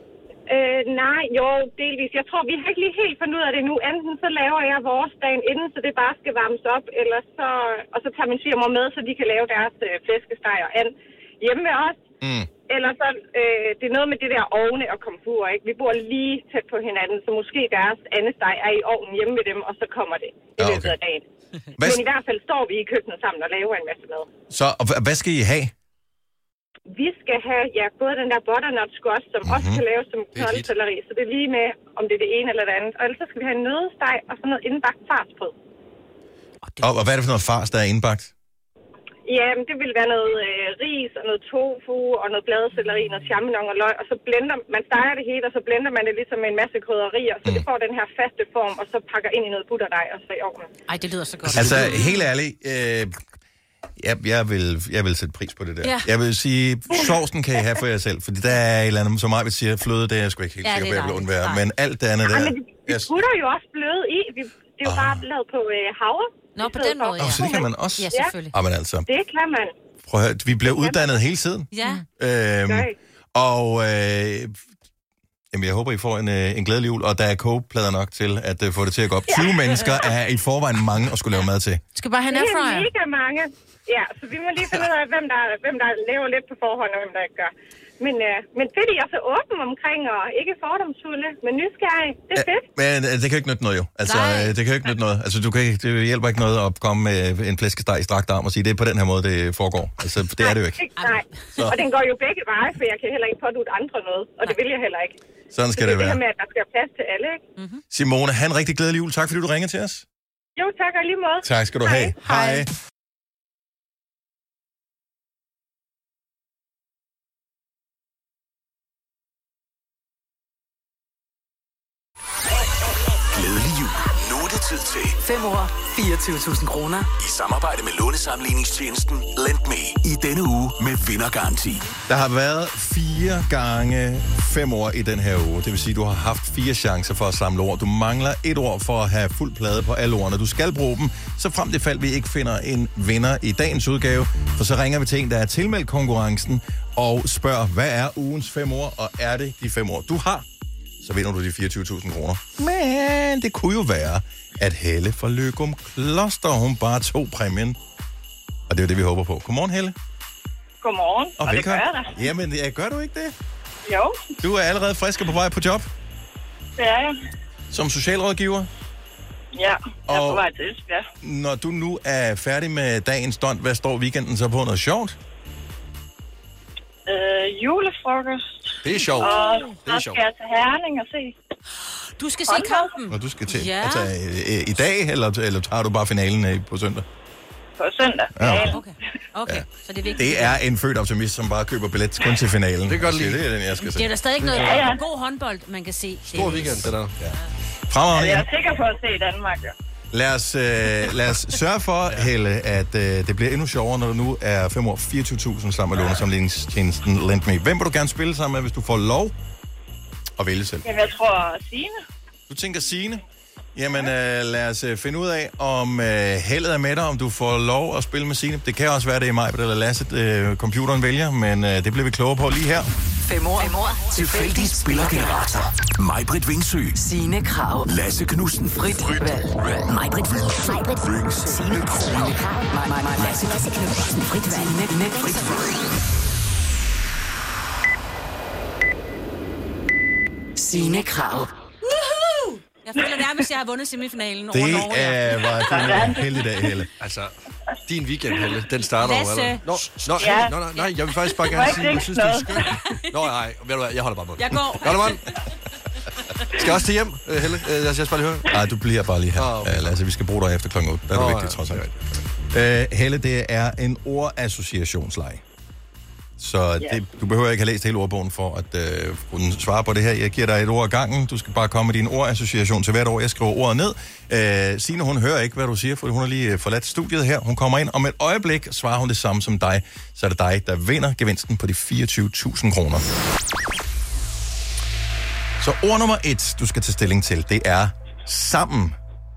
Nej, jo, delvis. Jeg tror, vi har ikke lige helt fundet ud af det nu. Enten så laver jeg vores dagen inden, så det bare skal varmes op, eller så tager min svigermor med, så de kan lave deres flæskesteg og and hjemme med os. Eller så, det er noget med det der ovne og komfur, ikke? Vi bor lige tæt på hinanden, så måske deres andesteg er i ovnen hjemme ved dem, og så kommer det i løbet af dagen. Men i hvert fald står vi i køkkenet sammen og laver en masse mad. Så hvad skal I have? Vi skal have, både den der butternut squash, som også kan laves som knoldselleri, så det er lige med, om det er det ene eller det andet. Og ellers så skal vi have en nøddesteg og sådan noget indbagt farsbrød. Og hvad er det for noget fars, der er indbagt? Jamen, det vil være noget ris og noget tofu og noget bladeselleri, noget champignon og løg, og så blender man steger det hele, og så blender man det ligesom med en masse krydderier, så det får den her faste form, og så pakker ind i noget butterdej og så i ovnen. Ej, det lyder så godt. Altså, helt ærligt, jeg vil sætte pris på det der. Ja. Jeg vil sige, sovsen kan I have for jer selv, fordi der er et eller andet, som mig vil sige, fløde, det er jeg sgu ikke helt sikker på, jeg vil undvære. Men alt det andet der... men vi putter jo også bløde i. Det er jo bare lavet på havre. Nå, på den måde, ja. Så det kan man også? Ja, selvfølgelig. Ja. Men altså... Det kan man. Prøv at høre, vi bliver uddannet hele tiden. Ja. Jamen, jeg håber, I får en glædelig jul, og der er kogeplader nok til at få det til at gå op. 20 mennesker er i forvejen mange at skulle lave mad til. Skal bare have en airfryer? Det er mega mange. Ja, så vi må lige finde ud af, hvem der laver lidt på forhånd, og hvem der ikke gør. Men fedt, I er så åben omkring, og ikke fordomsfulde, men nysgerrig. Det er fedt. Men det kan jo ikke nytte noget, jo. Altså, det kan jo ikke nytte noget. Altså, det hjælper ikke noget at komme med en flæskesteg i strakt arm og sige, det er på den her måde, det foregår. Altså, det er det jo ikke. Nej, og den går jo begge veje, for jeg kan heller ikke pådutte andre noget, og det vil jeg heller ikke. Sådan skal det være. Det her med, at der skal plads til alle, ikke? Simone, have en rigtig glædelig jul. Tak, fordi du ringer til os. Jo, tak, og lige måde. Tak skal du have. Hej. Glædelig jul. Nu er det tid til 5 år, 24.000 kroner. I samarbejde med lånesamligningstjenesten LendMe. I denne uge med vindergaranti. Der har været 4 gange 5 år i den her uge. Det vil sige, at du har haft 4 chancer for at samle ord. Du mangler 1 ord for at have fuld plade på alle ordene. Du skal bruge dem, så frem til fald vi ikke finder en vinder i dagens udgave. For så ringer vi til en, der er tilmeldt konkurrencen og spørger, hvad er ugens 5 ord, og er det de 5 ord, du har? Så vinder du de 24.000 kroner. Men det kunne jo være, at Helle fra Løgum Kloster, hun bare tog præmien. Og det er jo det, vi håber på. Godmorgen, Helle. Godmorgen, og det gør jeg da. Jamen, gør du ikke det? Jo. Du er allerede frisk og på vej på job? Det er jeg. Som socialrådgiver? Ja, jeg er på vej til Esbjerg. Når du nu er færdig med dagens stunt, hvad står weekenden så på? Noget sjovt? Julefrokost. Det er sjovt. Og så skal jeg til Herning og se. Du skal se kampen. Og du skal til. Ja. Altså, i dag, eller tager du bare finalen på søndag? På søndag. Ja. Okay. Så det er vigtigt. Det er en født optimist, som bare køber billet kun til finalen. Det kan godt lide. Det er den, jeg skal se. Det er der stadig noget god håndbold, man kan se. Stor weekend, det der. Ja. Fremragende. Jeg er sikker på at se Danmark, ja. Lad os sørge for, Helle, at det bliver endnu sjovere, når der nu er 5 år 24.000 sammen med lånesamligningstjenesten LendMe. Hvem vil du gerne spille sammen med, hvis du får lov at vælge selv? Jamen, jeg tror Signe. Du tænker Signe? Jamen, lad os finde ud af, om heldet er med dig, om du får lov at spille med Signe. Det kan også være, det er mig, eller Lasse, computeren vælger, men det bliver vi klogere på lige her. 5 år. Tilfældig spillergenerator. Maj-Brit Vingsø. Signe Krav. Lasse Knudsen. Frit valg. Maj-Brit Vingsø. Signe Krav. Lasse Knudsen. Frit valg. Frit valg. Signe Krav. Jeg føler nærmest, jeg har vundet semifinalen over Det Norge. var en heldig dag, Helle. Altså, din weekend, Helle, den starter Lasse. over, eller? Nej, jeg vil faktisk bare gerne sige, at jeg synes, det er skønt. Nej, ved du hvad, jeg holder bare på. Jeg går. Godt, mand. Skal jeg også til hjem, Helle? Jeg skal bare lige høre. Nej, du bliver bare lige her. Okay. Lasse, vi skal bruge dig efter kl. 8. Der er det vigtigt, trods alt. Helle, det er en ordassociationsleg. Så du behøver ikke have læst hele ordbogen for at kunne svare på det her. Jeg giver dig et ord ad gangen. Du skal bare komme med din ordassociation til hvert ord. Jeg skriver ordet ned. Signe, hun hører ikke, hvad du siger, for hun har lige forladt studiet her. Hun kommer ind, og med et øjeblik svarer hun det samme som dig. Så er det dig, der vinder gevinsten på de 24.000 kroner. Så ord nummer 1, du skal tage stilling til, det er sammen.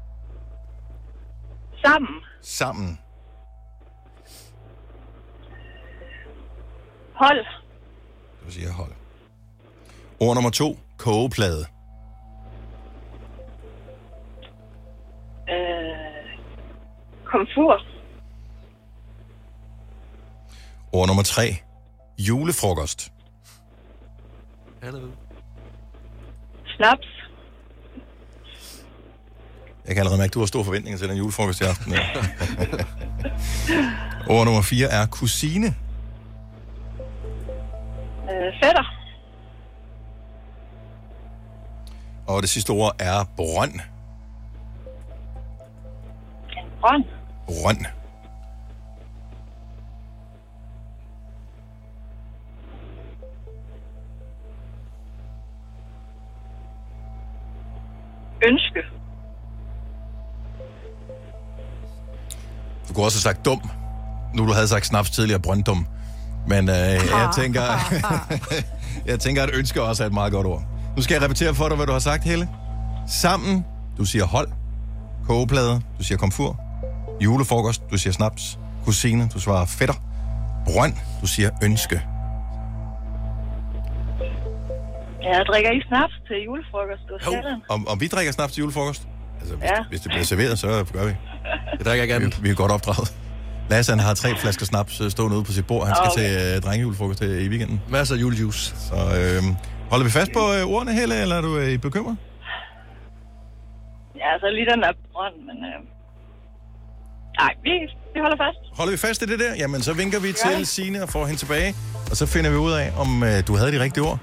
Sammen. Hold. Du siger hold. Ord nummer 2, kogeplade. Komfur. Ord nummer 3, julefrokost. Snaps. Jeg kan allerede mærke, at du har store forventninger til den julefrokost i aften. Ja. Ord nummer 4 er kusine. Fætter. Og det sidste ord er brønd. Brønd. Brønd. Ønske. Du kunne også have sagt dum. Nu du havde sagt snaps tidligere, brønddum. Men jeg tænker, at ønske også er et meget godt ord. Nu skal jeg repetere for dig, hvad du har sagt, Helle. Sammen, du siger hold. Kogeplade, du siger komfur. Julefrokost, du siger snaps. Kusine, du svarer fætter. Brønd, du siger ønske. Jeg drikker ikke snaps til julefrokost. Om vi drikker snaps til julefrokost? Altså, hvis det bliver serveret, så gør vi. Det drikker jeg gerne. Vi er godt opdraget. Lasse, han har 3 flasker snaps stående ude på sit bord. Han skal til drengejulefrokost i weekenden. Masser af julejuice. Så holder vi fast på ordene, Helle, eller er du bekymret? Ja, så lige den der brønd, men... Nej, vi holder fast. Holder vi fast i det der? Jamen, så vinker vi til Signe og får hende tilbage. Og så finder vi ud af, om du havde de rigtige ord.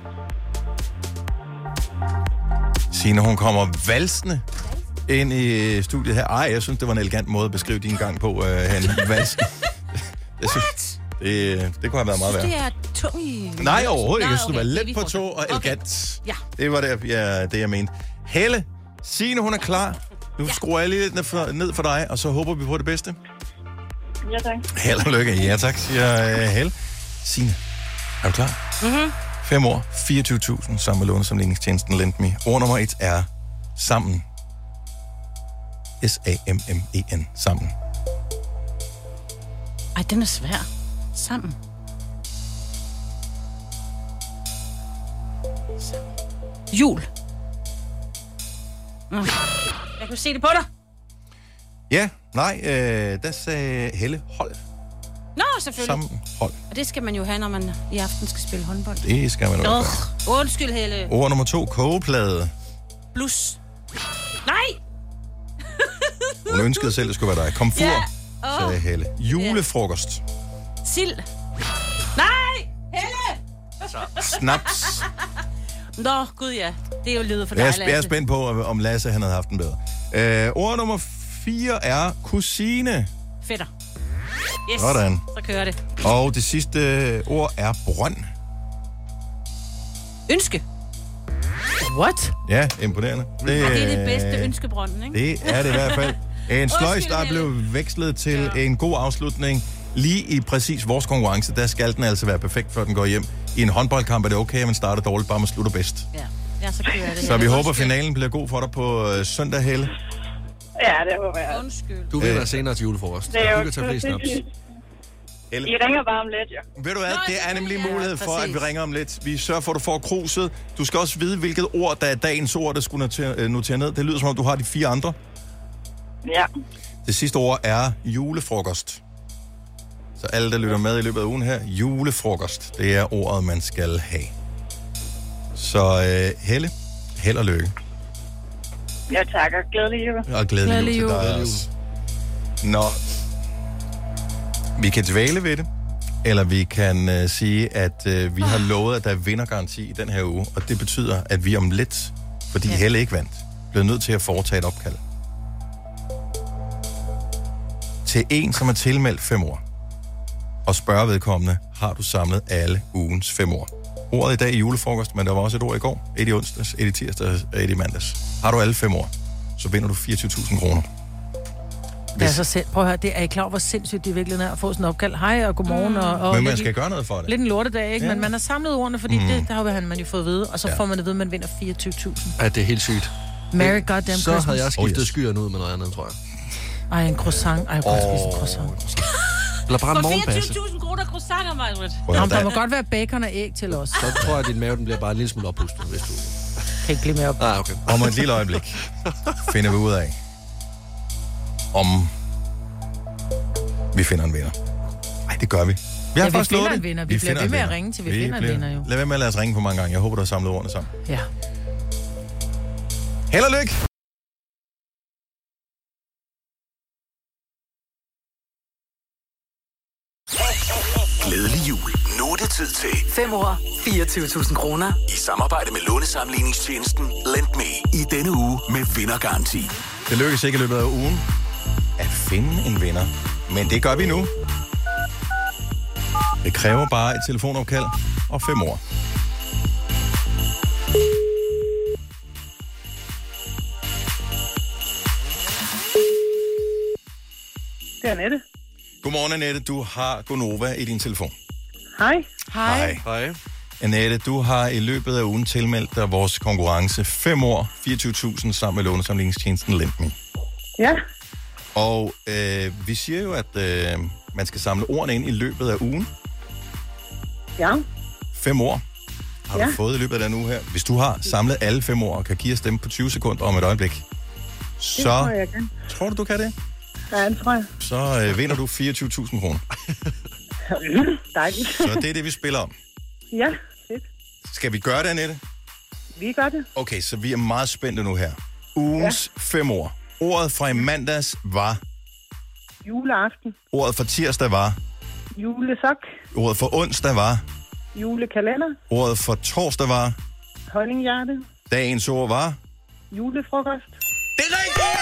Signe, hun kommer valsende ind i studiet her. Ej, jeg synes, det var en elegant måde at beskrive din gang på, Hanne. Vals. Jeg synes, det kunne have været meget værd. Det er tung i... Nej, overhovedet ikke. Jeg synes, det var let på tå og elegant. Ja. Det var det, jeg mente. Helle, Signe, hun er klar. Nu skruer jeg lige lidt ned for dig, og så håber vi på det bedste. Ja, tak. Held og lykke. Ja, tak, siger Helle. Signe, er du klar? 5 år, 24.000, sammen med lånesamligningstjenesten LendMe. Ord nummer 1 er sammen. S-A-M-M-E-N. Sammen. Ej, den er svær. Sammen. Jul. Jeg kan se det på dig. Ja, nej, der sagde Helle hold. Nå, selvfølgelig. Sammen hold. Og det skal man jo have, når man i aften skal spille håndbold. Det skal man jo. Undskyld, Helle. Ord nummer 2, kogeplade. Blus. Nej! Hun ønskede selv, det skulle være dig. Komfur, sagde Helle. Julefrokost. Sild. Nej! Helle! Snaps. Nå, gud ja. Det er jo lydet for dig, Lasse. Jeg er spændt på, om Lasse han havde haft den bedre. Ord nummer 4 er kusine. Fætter. Yes, sådan. Så kører det. Og det sidste ord er brønd. Ønske. What? Ja, imponerende. Det er det bedste ønskebrønden, ikke? Det er det i hvert fald. En sløjs, der blev vekslet til en god afslutning. Lige i præcis vores konkurrence, der skal den altså være perfekt, før den går hjem. I en håndboldkamp er det okay, at man starter dårligt, bare man slutter bedst. Ja, så kører det. Så vi håber, finalen bliver god for dig på søndag, Helle. Ja, det håber jeg. Undskyld. Du vinder senere til julefrokost. Det er jo du kan tage flere snaps. I ringer bare om lidt, ja. Ved du hvad, det er nemlig mulighed for, at vi ringer om lidt. Vi sørger for, at du får kruset. Du skal også vide, hvilket ord, der er dagens ord, der skulle notere ned. Det lyder som om, du har de 4 andre. Ja. Det sidste ord er julefrokost. Så alle, der lytter med i løbet af ugen her, julefrokost, det er ordet, man skal have. Så Helle, held og lykke. Ja, tak, og glædelig jul. Og glædelig jul til dig også. Nå, vi kan dvæle ved det, eller vi kan sige, at vi har lovet, at der er vindergaranti i den her uge, og det betyder, at vi om lidt, fordi Helle ikke vandt, bliver nødt til at foretage et opkald. Til en, som er tilmeldt 5 år, og spørge vedkommende, har du samlet alle ugens 5 år? Ordet i dag er julefrokost, men der var også et ord i går. Et i onsdags, et i tirsdags og et i mandags. Har du alle 5 år, så vinder du 24.000 kroner. Det er så sind. Prøv at høre, det er I klar over, hvor sindssygt det i virkeligheden er at få sådan en opkald. Hej og godmorgen. Og men man skal gøre noget for det. Lidt en lortedag, ikke? Ja. Men man har samlet ordene, fordi det har man jo fået at vide. Og så får man at vide, at man vinder 24.000. Ja, det er helt sygt. Merry goddamn Christmas. Så havde jeg skiftet skyerne ud med noget andet, tror jeg. Ej, en croissant. Ej, jeg kunne spise en croissant. Eller bare morgenbasse. 24.000 kroner croissanter, Majbrit. Der må godt være bacon og æg til os. Så tror jeg, at din mave den bliver bare en lille smule oppustet, hvis du... Kan ikke blive mere op. Ah, okay. Om et lille øjeblik finder vi ud af, om vi finder en vinder. Ej, det gør vi. Vi har vi faktisk finder lovet en det. vinder. Vi bliver ved med at ringe, til vi finder en vinder jo. Lad være med at lade os ringe for mange gange. Jeg håber, du har samlet ordene sammen. Ja. Held og lykke! Glædelig jul. Nu er det tid til 5 år, 24.000 kroner. i samarbejde med lånesamligningstjenesten LendMe i denne uge med vindergaranti. Det lykkes ikke i løbet af ugen at finde en vinder. Men det gør vi nu. Det kræver bare et telefonopkald og 5 år. Det er Annette. Godmorgen, Annette. Du har Gonova i din telefon. Hej. Hej. Hej. Annette, du har i løbet af ugen tilmeldt dig vores konkurrence 5 år, 24.000 sammen med lånesamligningstjenesten LendMe. Ja. Og vi siger jo, at man skal samle ordene ind i løbet af ugen. Ja. 5 år har du fået i løbet af den uge her. Hvis du har samlet alle 5 år og kan give os dem på 20 sekunder om et øjeblik, så tror jeg kan. Tror du kan det? Ja, det tror jeg. Så vinder du 24.000 kroner. Dejligt. Så det er det, vi spiller om. Ja, fedt. Skal vi gøre det, Annette? Vi gør det. Okay, så vi er meget spændte nu her. Ugens 5 år. Ordet fra i mandags var... Juleaften. Ordet for tirsdag var... Julesok. Ordet for onsdag var... Julekalender. Ordet for torsdag var... Honninghjerte. Dagens ord var... Julefrokost. Det er rigtigt!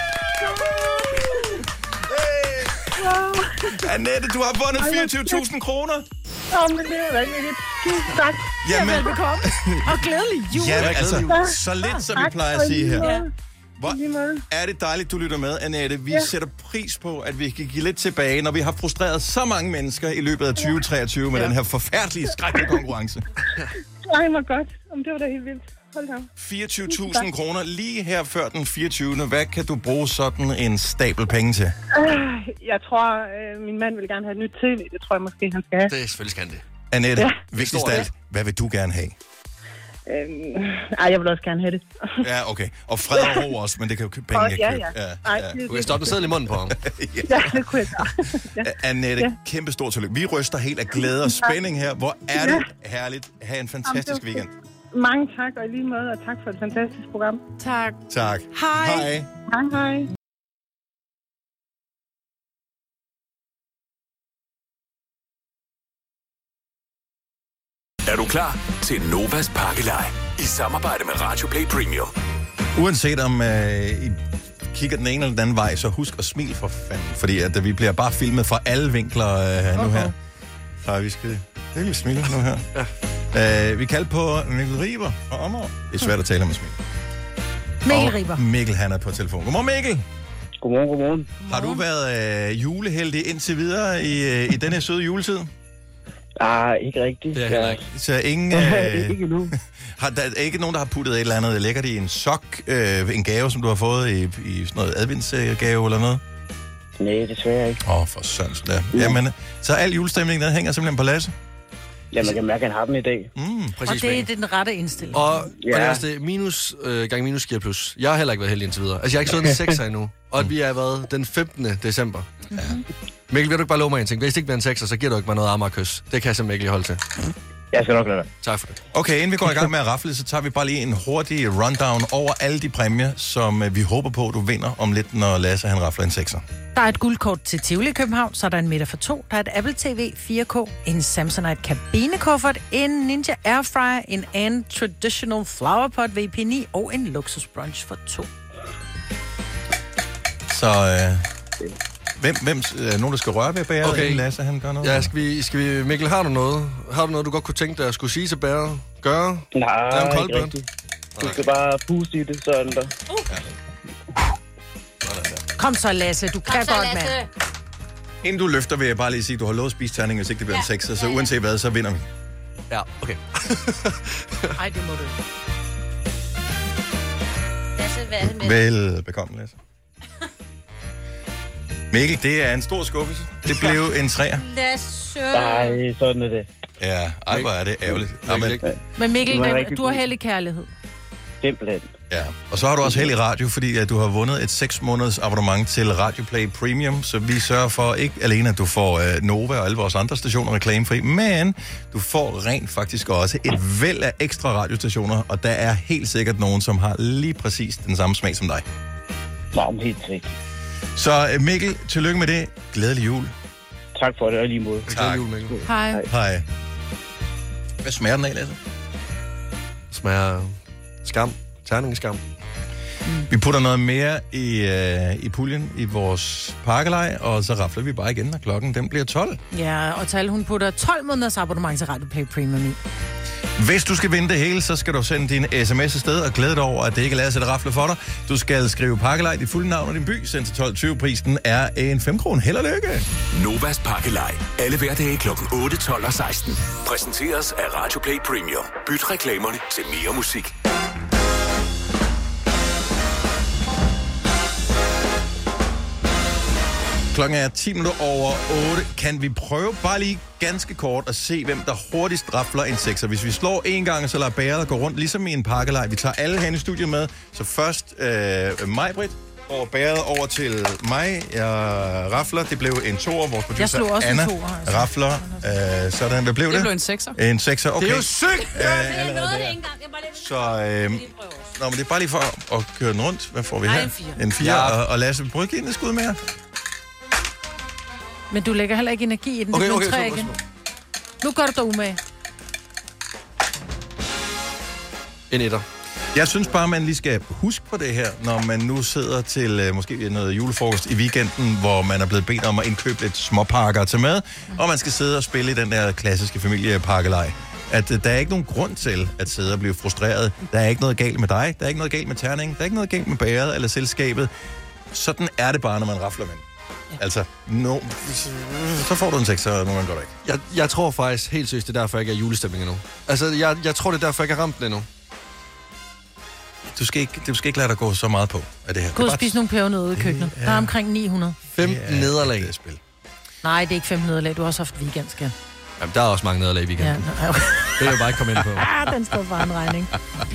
Hey! Annette, du har vundet 24.000 kroner. Men det er rigtigt. Tusind tak. Jamen, velbekomme. Og glædelig jul. Jamen, altså, så lidt, som vi plejer at sige her. Ja. Hvor er det dejligt, du lytter med, Annette. Vi sætter pris på, at vi kan give lidt tilbage, når vi har frustreret så mange mennesker i løbet af 2023 med den her forfærdelige, skrækkelige konkurrence. Nej, hvor godt. Det var da helt vildt. Hold da. 24.000 kroner lige her før den 24. Hvad kan du bruge sådan en stabel penge til? Jeg tror, min mand vil gerne have et nyt tv. Det tror jeg måske, han skal have. Det er selvfølgelig skal det. Annette, vigtigst af alt, hvad vil du gerne have? Jeg vil også gerne have det. Ja, okay. Og fred og ro også, men det kan jo penge ikke købe. Du kan stoppe sædlen i munden på ham. Ja, det kunne jeg gøre. Annette, kæmpe stort tillykke. Vi ryster helt af glæde og spænding her. Hvor er det herligt. Ha' en fantastisk weekend. Mange tak, og i lige måde, og tak for et fantastisk program. Tak. Tak. Hej. Hej. Hej. Er du klar til Novas pakkelej i samarbejde med Radio Play Premium? Uanset om I kigger den ene eller den anden vej, så husk at smile for fanden. Fordi at vi bliver bare filmet fra alle vinkler nu her. Så vi skal virkelig smile nu her. Vi kalder på Mikkel Riber og Ommer. Det er svært at tale med smil. Mikkel Riber. Mikkel, han er på telefon. Godmorgen, Mikkel. Godmorgen. Har du været juleheldig indtil videre i denne søde juletid? Ikke rigtigt. Det er ikke. Så ingen... ikke endnu. Der er ikke nogen, der har puttet et eller andet lækkert i en sok, en gave, som du har fået i sådan noget adventsgave eller noget? Nej, desværre ikke. For sønds da. Jamen, så al julestemningen, den hænger simpelthen på Lasse? Ja, man kan mærke, at han har den i dag. Præcis, og det er den rette indstilling. Og det er også det, minus gang minus giver plus. Jeg har heller ikke været heldig indtil videre. Altså, jeg har ikke slået en 6'er endnu. Og vi har været den 15. december. Ja. Mikkel, vil du ikke bare love mig en ting? Hvis det ikke bliver en 6'er, så giver du ikke mig noget Amagerkys. Det kan jeg simpelthen ikke holde til. Jeg skal nok lade være. Tak for det. Okay, inden vi går i gang med at rafle, så tager vi bare lige en hurtig rundown over alle de præmier, som vi håber på, du vinder om lidt, når Lasse han rafler en 6'er. Der er et guldkort til Tivoli København, så er der en middag for 2. Der er et Apple TV 4K, en Samsonite kabinekuffert, en Ninja Airfryer, en And Traditional Flower Pot VP9 og en luksusbrunch for 2. Så hvem nogen, der skal røre ved bæret? Okay. Lasse, han gør noget? Ja, skal vi... Mikkel, har du noget, du godt kunne tænke dig at skulle sige til bæret? Gøre? Nej, ikke rigtigt. Du skal bare puste i det, sådan der. Kom så, Lasse. Du kan godt, mand. Inden du løfter, vil jeg bare lige sige, at du har lovet spisterning, hvis ikke det bliver en 6'er, så uanset hvad, så vinder vi. Ja, okay. Ej, det må du ikke. Lasse, hvad er det med? Velbekomme, Lasse. Mikkel, det er en stor skuffelse. Det blev en 3'er. Lasse. Nej, sådan er det. Ja, hvor er det ærgerligt. Men Mikkel, du har heldig kærlighed. Simpelthen. Ja, og så har du også held i radio, fordi at du har vundet et 6 måneders abonnement til Radioplay Premium, så vi sørger for ikke alene, at du får Nova og alle vores andre stationer reklamefri, men du får rent faktisk også et væld af ekstra radiostationer, og der er helt sikkert nogen, som har lige præcis den samme smag som dig. Nå, helt sikkert. Så Mikkel, tillykke med det. Glædelig jul. Tak for det, og lige måde. Tak. Jul, Mikkel. Hej. Hvad smager den af, Lasse? Smager skam. Terningsskam. Vi putter noget mere i puljen i vores pakkelej, og så rafler vi bare igen, når klokken den bliver 12. Ja, og Tal, hun putter 12 måneders abonnement til Radioplay Premium i. Hvis du skal vinde det hele, så skal du sende din sms afsted og glæde dig over, at det ikke er lavet at sætte rafle for dig. Du skal skrive pakkelej, dit fulde navn og din by, send til 12.20. Prisen er en 5 kroner. Held og lykke! Novas Pakkelej. Alle hverdage kl. 8, 12 og 16. Præsenteres af Radioplay Premium. Byt reklamerne til mere musik. Klokken er 10 minutter over 8. Kan vi prøve bare lige ganske kort at se, hvem der hurtigst rafler en 6'er? Hvis vi slår en gang, så lader bæret gå rundt, ligesom i en pakkelej. Vi tager alle her i studiet med. Så først Maj-Brit og bæret over til mig. Jeg rafler. Det blev en 2'er. Vores producer Anna en 2'er, altså. Rafler. Sådan. Hvad blev det? Det blev en 6'er. En 6'er, okay. Det er jo sygt! Jeg nåede det ikke engang. Så, men det er bare lige for at køre den rundt. Hvad får vi her? En 4. Ja. Og Lasse, brug ind et skud mere. Men du lægger heller ikke energi i den. Okay, Nu gør du dig umage. En 1'er. Jeg synes bare, man lige skal huske på det her, når man nu sidder til måske noget julefrokost i weekenden, hvor man er blevet bedt om at indkøbe lidt småpakker til mad, og man skal sidde og spille i den der klassiske familiepakkelej. At der er ikke nogen grund til at sidde og blive frustreret. Der er ikke noget galt med dig, der er ikke noget galt med terningen, der er ikke noget galt med bæret eller selskabet. Sådan er det bare, når man rafler med. Altså, så får du en 6'er, og nogle gange går det ikke. Jeg tror faktisk helt seriøst, det er derfor, jeg ikke er julestemning endnu. Altså, jeg tror, det er derfor, jeg ikke har ramt den endnu. Du skal ikke lade dig gå så meget på af det her. Gå og spise nogle pebernødder i køkkenet. Der er omkring 900. 15 nederlag. Nej, det er ikke 15 nederlag. Du har også haft weekend, skal. Jamen, der er også mange nederlag i weekenden. Ja, okay. Det vil jeg bare ikke komme ind på. Den står bare en regning.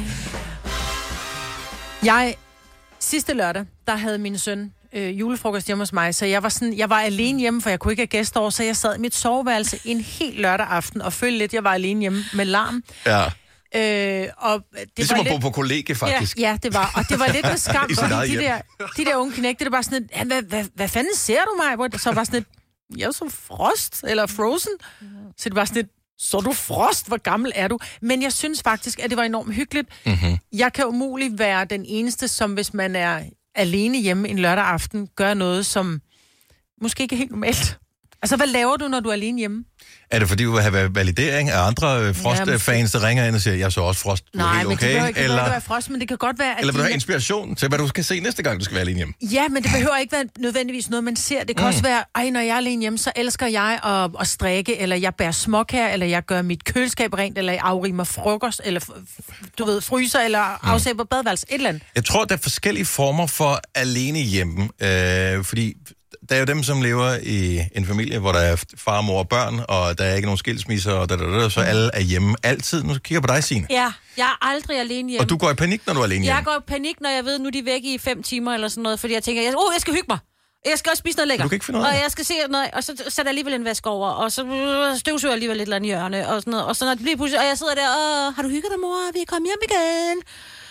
Sidste lørdag, der havde min søn julefrokost hjemme hos mig, så jeg var alene hjemme, for jeg kunne ikke have gæster over, så jeg sad i mit soveværelse en hel lørdag aften og følte lidt, jeg var alene hjemme med larm. Ja. Og det ligesom var at bo på kollegie, faktisk. Ja, det var. Og det var lidt med skam, fordi de der unge knægte, det var sådan et, hvad fanden ser du mig? Så var sådan et, jeg så Frost, eller Frozen. Så det var sådan et, så du Frost, hvor gammel er du? Men jeg synes faktisk, at det var enormt hyggeligt. Mm-hmm. Jeg kan umuligt være den eneste, som hvis man er alene hjemme en lørdag aften, gør noget, som måske ikke er helt normalt. Altså, hvad laver du, når du er alene hjemme? Er det fordi, du vil have validering af andre Frost-fans, der ringer ind og siger, jeg så også Frost, du er helt okay? Nej, men det behøver ikke være Frost, men det kan godt være... Eller vil du have inspiration til, hvad du skal se næste gang, du skal være alene hjemme? Ja, men det behøver ikke være nødvendigvis noget, man ser. Det kan også være, når jeg er alene hjemme, så elsker jeg at strikke, eller jeg bærer småkager, eller jeg gør mit køleskab rent, eller jeg afrimer frokost, eller fryser, eller afsæber badeværelse, et eller andet. Jeg tror, der er forskellige former for alene hjemme, fordi... Der er jo dem, som lever i en familie, hvor der er far, mor og børn, og der er ikke nogen skilsmisser, og så alle er hjemme altid. Nu kigger jeg på dig, Signe. Ja, jeg er aldrig alene hjemme. Og du går i panik, når du er alene hjemme? Jeg går i panik, når jeg ved, nu er de væk i 5 timer eller sådan noget, fordi jeg tænker, jeg skal hygge mig. Jeg skal også spise noget lækkert. Du kan ikke finde noget. Og jeg skal se noget, og så sætter jeg alligevel en vask over, og så støvsuger jeg alligevel lidt eller andet hjørne, og sådan noget. Og så når det bliver pludselig, og jeg sidder der, har du hygget dig, mor? Vi er kommet hjem igen.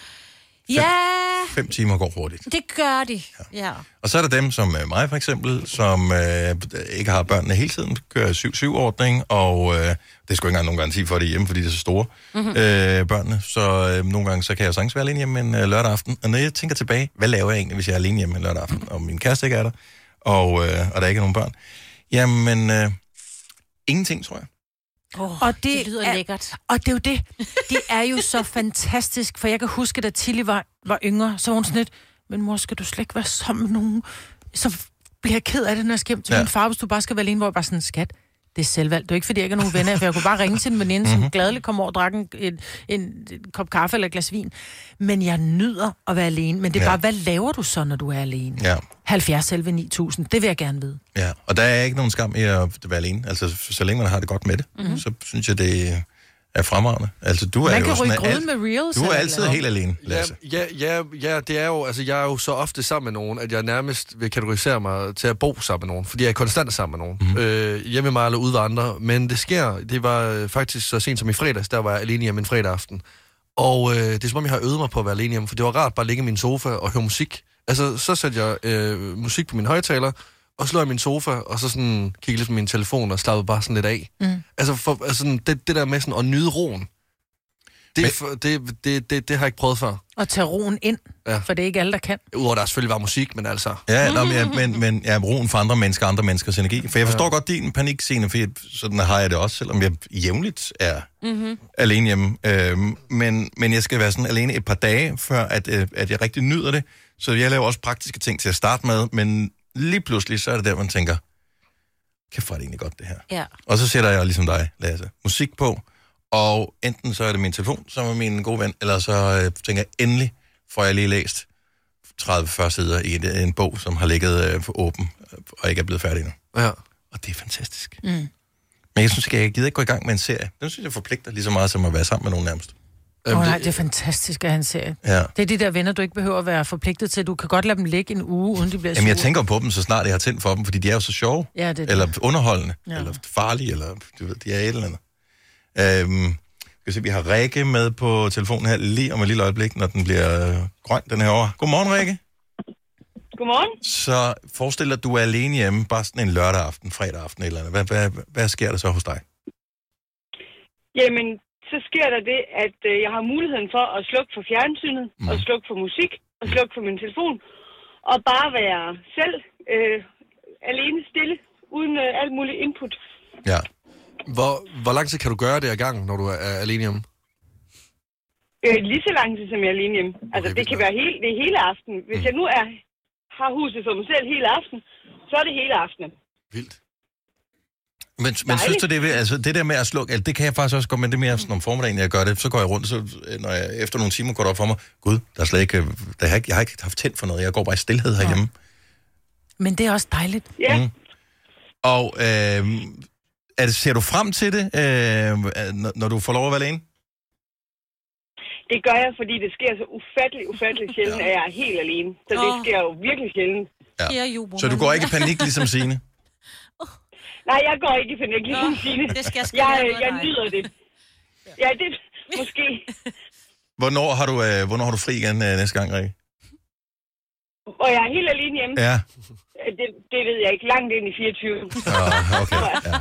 5 timer går hurtigt. Det gør de, ja. Og så er der dem, som mig for eksempel, som ikke har børnene hele tiden, kører 7-7-ordning, og det er sgu ikke engang nogen garanti for det hjemme, fordi det er så store børnene. Så nogle gange så kan jeg sagtens være alene hjemme en lørdag aften. Og når jeg tænker tilbage, hvad laver jeg egentlig, hvis jeg er alene hjemme en lørdag aften, og min kæreste ikke er der, og der ikke er nogen børn? Jamen, ingenting, tror jeg. Og det lyder lækkert. Og det er jo det. Det er jo så fantastisk, for jeg kan huske, da Tilly var yngre, så var hun sådan lidt, men mor, skal du slet ikke være sammen med nogen? Så bliver jeg ked af det, når jeg skal hjem til min far, hvis du bare skal være alene, hvor jeg bare sådan, skat, det er selvvalgt. Det er jo ikke, fordi jeg ikke har nogen venner, for jeg kunne bare ringe til en veninde, som gladeligt kommer over og drikke en kop kaffe eller et glas vin. Men jeg nyder at være alene. Men det er bare, hvad laver du så, når du er alene? Ja. 70 11 9000, det vil jeg gerne vide. Ja, og der er ikke nogen skam i at være alene. Altså, så længe man har det godt med det, så synes jeg, det er fremragende. Altså, du er Man jo kan ryge sådan grøden med reels. Du er altid helt alene, Lasse. Ja, det er jo, altså jeg er jo så ofte sammen med nogen, at jeg nærmest vil kategorisere mig til at bo sammen med nogen, fordi jeg er konstant sammen med nogen. Hjemme med mig eller ude ved andre, men det sker, det var faktisk så sent som i fredags, der var jeg alene hjemme en fredag aften. Og det er som om, jeg har øvet mig på at være alene hjemme, for det var rart bare at ligge i min sofa og høre musik. Altså, så satte jeg musik på min højttaler, og slår i min sofa, og så sådan kiggede lidt på min telefon og slappede bare sådan lidt af. Altså, det der med sådan at nyde roen, det har jeg ikke prøvet før. Og tage roen ind, for det er ikke alle, der kan. Udover der selvfølgelig var musik, men altså... Ja, men roen for andre menneskers energi. For jeg forstår godt din panikscene, for sådan har jeg det også, selvom jeg jævnligt er alene hjemme. Men jeg skal være sådan alene et par dage, før at jeg rigtig nyder det. Så jeg laver også praktiske ting til at starte med, men lige pludselig, så er det der, man tænker, kæft, hvor er det egentlig godt, det her. Ja. Og så sætter jeg ligesom dig, Lasse, musik på, og enten så er det min telefon, som er min gode ven, eller så tænker jeg, endelig får jeg lige læst 30-40 sider i en bog, som har ligget åben, og ikke er blevet færdig endnu. Ja. Og det er fantastisk. Men jeg synes ikke, jeg gider ikke gå i gang med en serie. Den synes jeg forpligter lige så meget, som at være sammen med nogen nærmest. Nej, det er fantastisk at have en serie. Ja. Det er de der venner, du ikke behøver at være forpligtet til. Du kan godt lade dem ligge en uge, uden de bliver sure. Jamen, jeg tænker på dem, så snart jeg har tændt for dem, fordi de er jo så sjove. Ja, det er eller underholdende, eller farlige, eller du ved, de er et eller andet. Skal se, vi har Rikke med på telefonen her lige om et lille øjeblik, når den bliver grøn, den her over. Godmorgen, Rikke. Godmorgen. Så forestil dig, at du er alene hjemme, bare sådan en lørdag aften, fredag aften eller andet. Hvad sker der så hos dig? Jamen, så sker der det, at jeg har muligheden for at slukke for fjernsynet, og slukke for musik, og slukke for min telefon, og bare være selv alene stille, uden alt muligt input. Ja. Hvor lang tid kan du gøre det ad gangen, når du er alene hjemme? Lige så lang tid, som jeg er alene hjemme. Altså, det kan være hele aften. Hvis jeg nu har huset for mig selv hele aften, så er det hele aftenen. Vildt. Men synes du det, altså det der med at slukke, det kan jeg faktisk også godt, men det er mere sådan om formiddagen, jeg gør det, så går jeg rundt, så når jeg efter nogle timer går det op for mig, gud, der er slet ikke, jeg har ikke haft tændt for noget, jeg går bare i stilhed herhjemme. Men det er også dejligt. Ja. Og ser du frem til det, når du får lov at være alene? Det gør jeg, fordi det sker så ufattelig sjældent, at jeg er helt alene. Så det sker jo virkelig sjældent. Ja. Så du går ikke i panik, ligesom Signe? Nej, jeg går ikke i panik, ligesom Signe. Jeg nyder det. Ja, det måske. Hvornår har du fri igen næste gang, Rikke? Og jeg er helt alene hjemme. Ja. Det ved jeg ikke. Langt ind i 24. Okay, ja.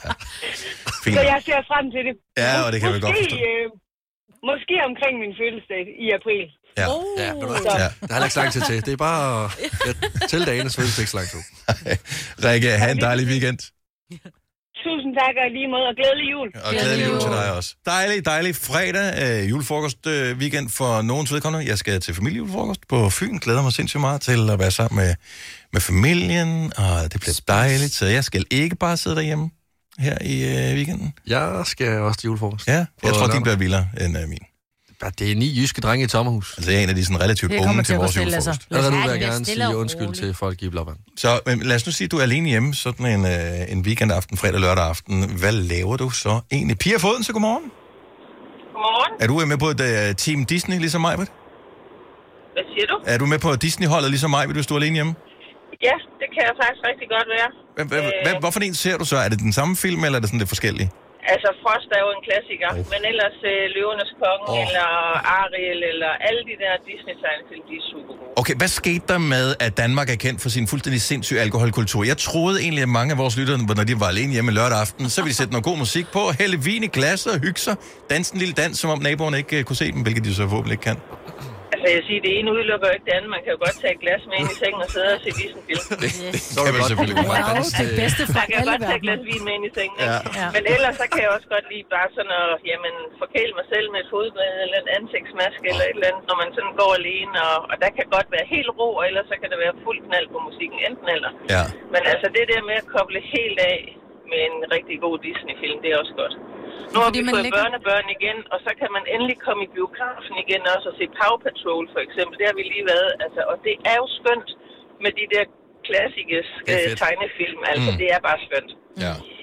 Så jeg ser frem til det. Ja, og det kan vi godt forstå. Måske omkring min fødselsdag i april. Ja. Der er ikke så lang tid til. Det er bare til dagene, så er det ikke så lang tid. Rikke, have en dejlig weekend. Tusind tak, og lige måde, og glædelig jul. Og glædelig jul til dig også. Dejlig fredag, julefrokost weekend for nogens vedkommende. Jeg skal til familiejulefrokost på Fyn. Glæder mig sindssygt meget til at være sammen med familien, og det bliver dejligt. Så jeg skal ikke bare sidde derhjemme her i weekenden. Jeg skal også til julefrokost. Ja, jeg tror, din bliver vildere end min. Ja, det er 9 jyske drenge i sommerhus. Altså, jeg er en af de sådan relativt unge til vores julefrokost. Allerede nu vil jeg gerne sige undskyld til folk i Blåvand. Så lad os nu sige, at du er alene hjemme sådan en weekendaften, fredag, lørdag aften. Hvad laver du så egentlig? Pia Foden, så godmorgen. Godmorgen. Er du med på et Team Disney, ligesom mig? Hvad siger du? Er du med på Disney-holdet, ligesom mig, hvis du er alene hjemme? Ja, det kan jeg faktisk rigtig godt være. Hvorfor en ser du så? Er det den samme film, eller er det sådan lidt forskellige? Altså, Frost er jo en klassiker, men ellers Løvernes Konge, eller Ariel, eller alle de der Disney-tegnefilm, de er super gode. Okay, hvad skete der med, at Danmark er kendt for sin fuldstændig sindssyge alkoholkultur? Jeg troede egentlig, at mange af vores lyttere, når de var alene hjemme lørdag aften, så ville de sætte noget god musik på, hælde vin i glasset og hygge sig, danse en lille dans, som om naboerne ikke kunne se dem, hvilket de så forhåbentlig ikke kan. Altså, jeg siger, det ene udelukker jo ikke det andet. Man kan jo godt tage et glas med ind i sengen og sidde og se Disney-film. Det kan vi selvfølgelig godt. Wow, det bedste fra man kan godt tage et glas vin med ind i sengen, ikke? Ja. Men ellers så kan jeg også godt lide bare sådan at, forkæle mig selv med et fodbad eller en ansigtsmaske eller et eller andet, når man sådan går alene. Og der kan godt være helt ro, og ellers så kan det være fuld knald på musikken, enten eller. Ja. Men altså, det der med at koble helt af med en rigtig god Disney-film, det er også godt. Nu har vi fået børnebørn igen, og så kan man endelig komme i biografen igen også og se Paw Patrol for eksempel. Det har vi lige været, altså, og det er jo skønt med de der klassiske tegnefilm. Altså, det er bare skønt. Ja.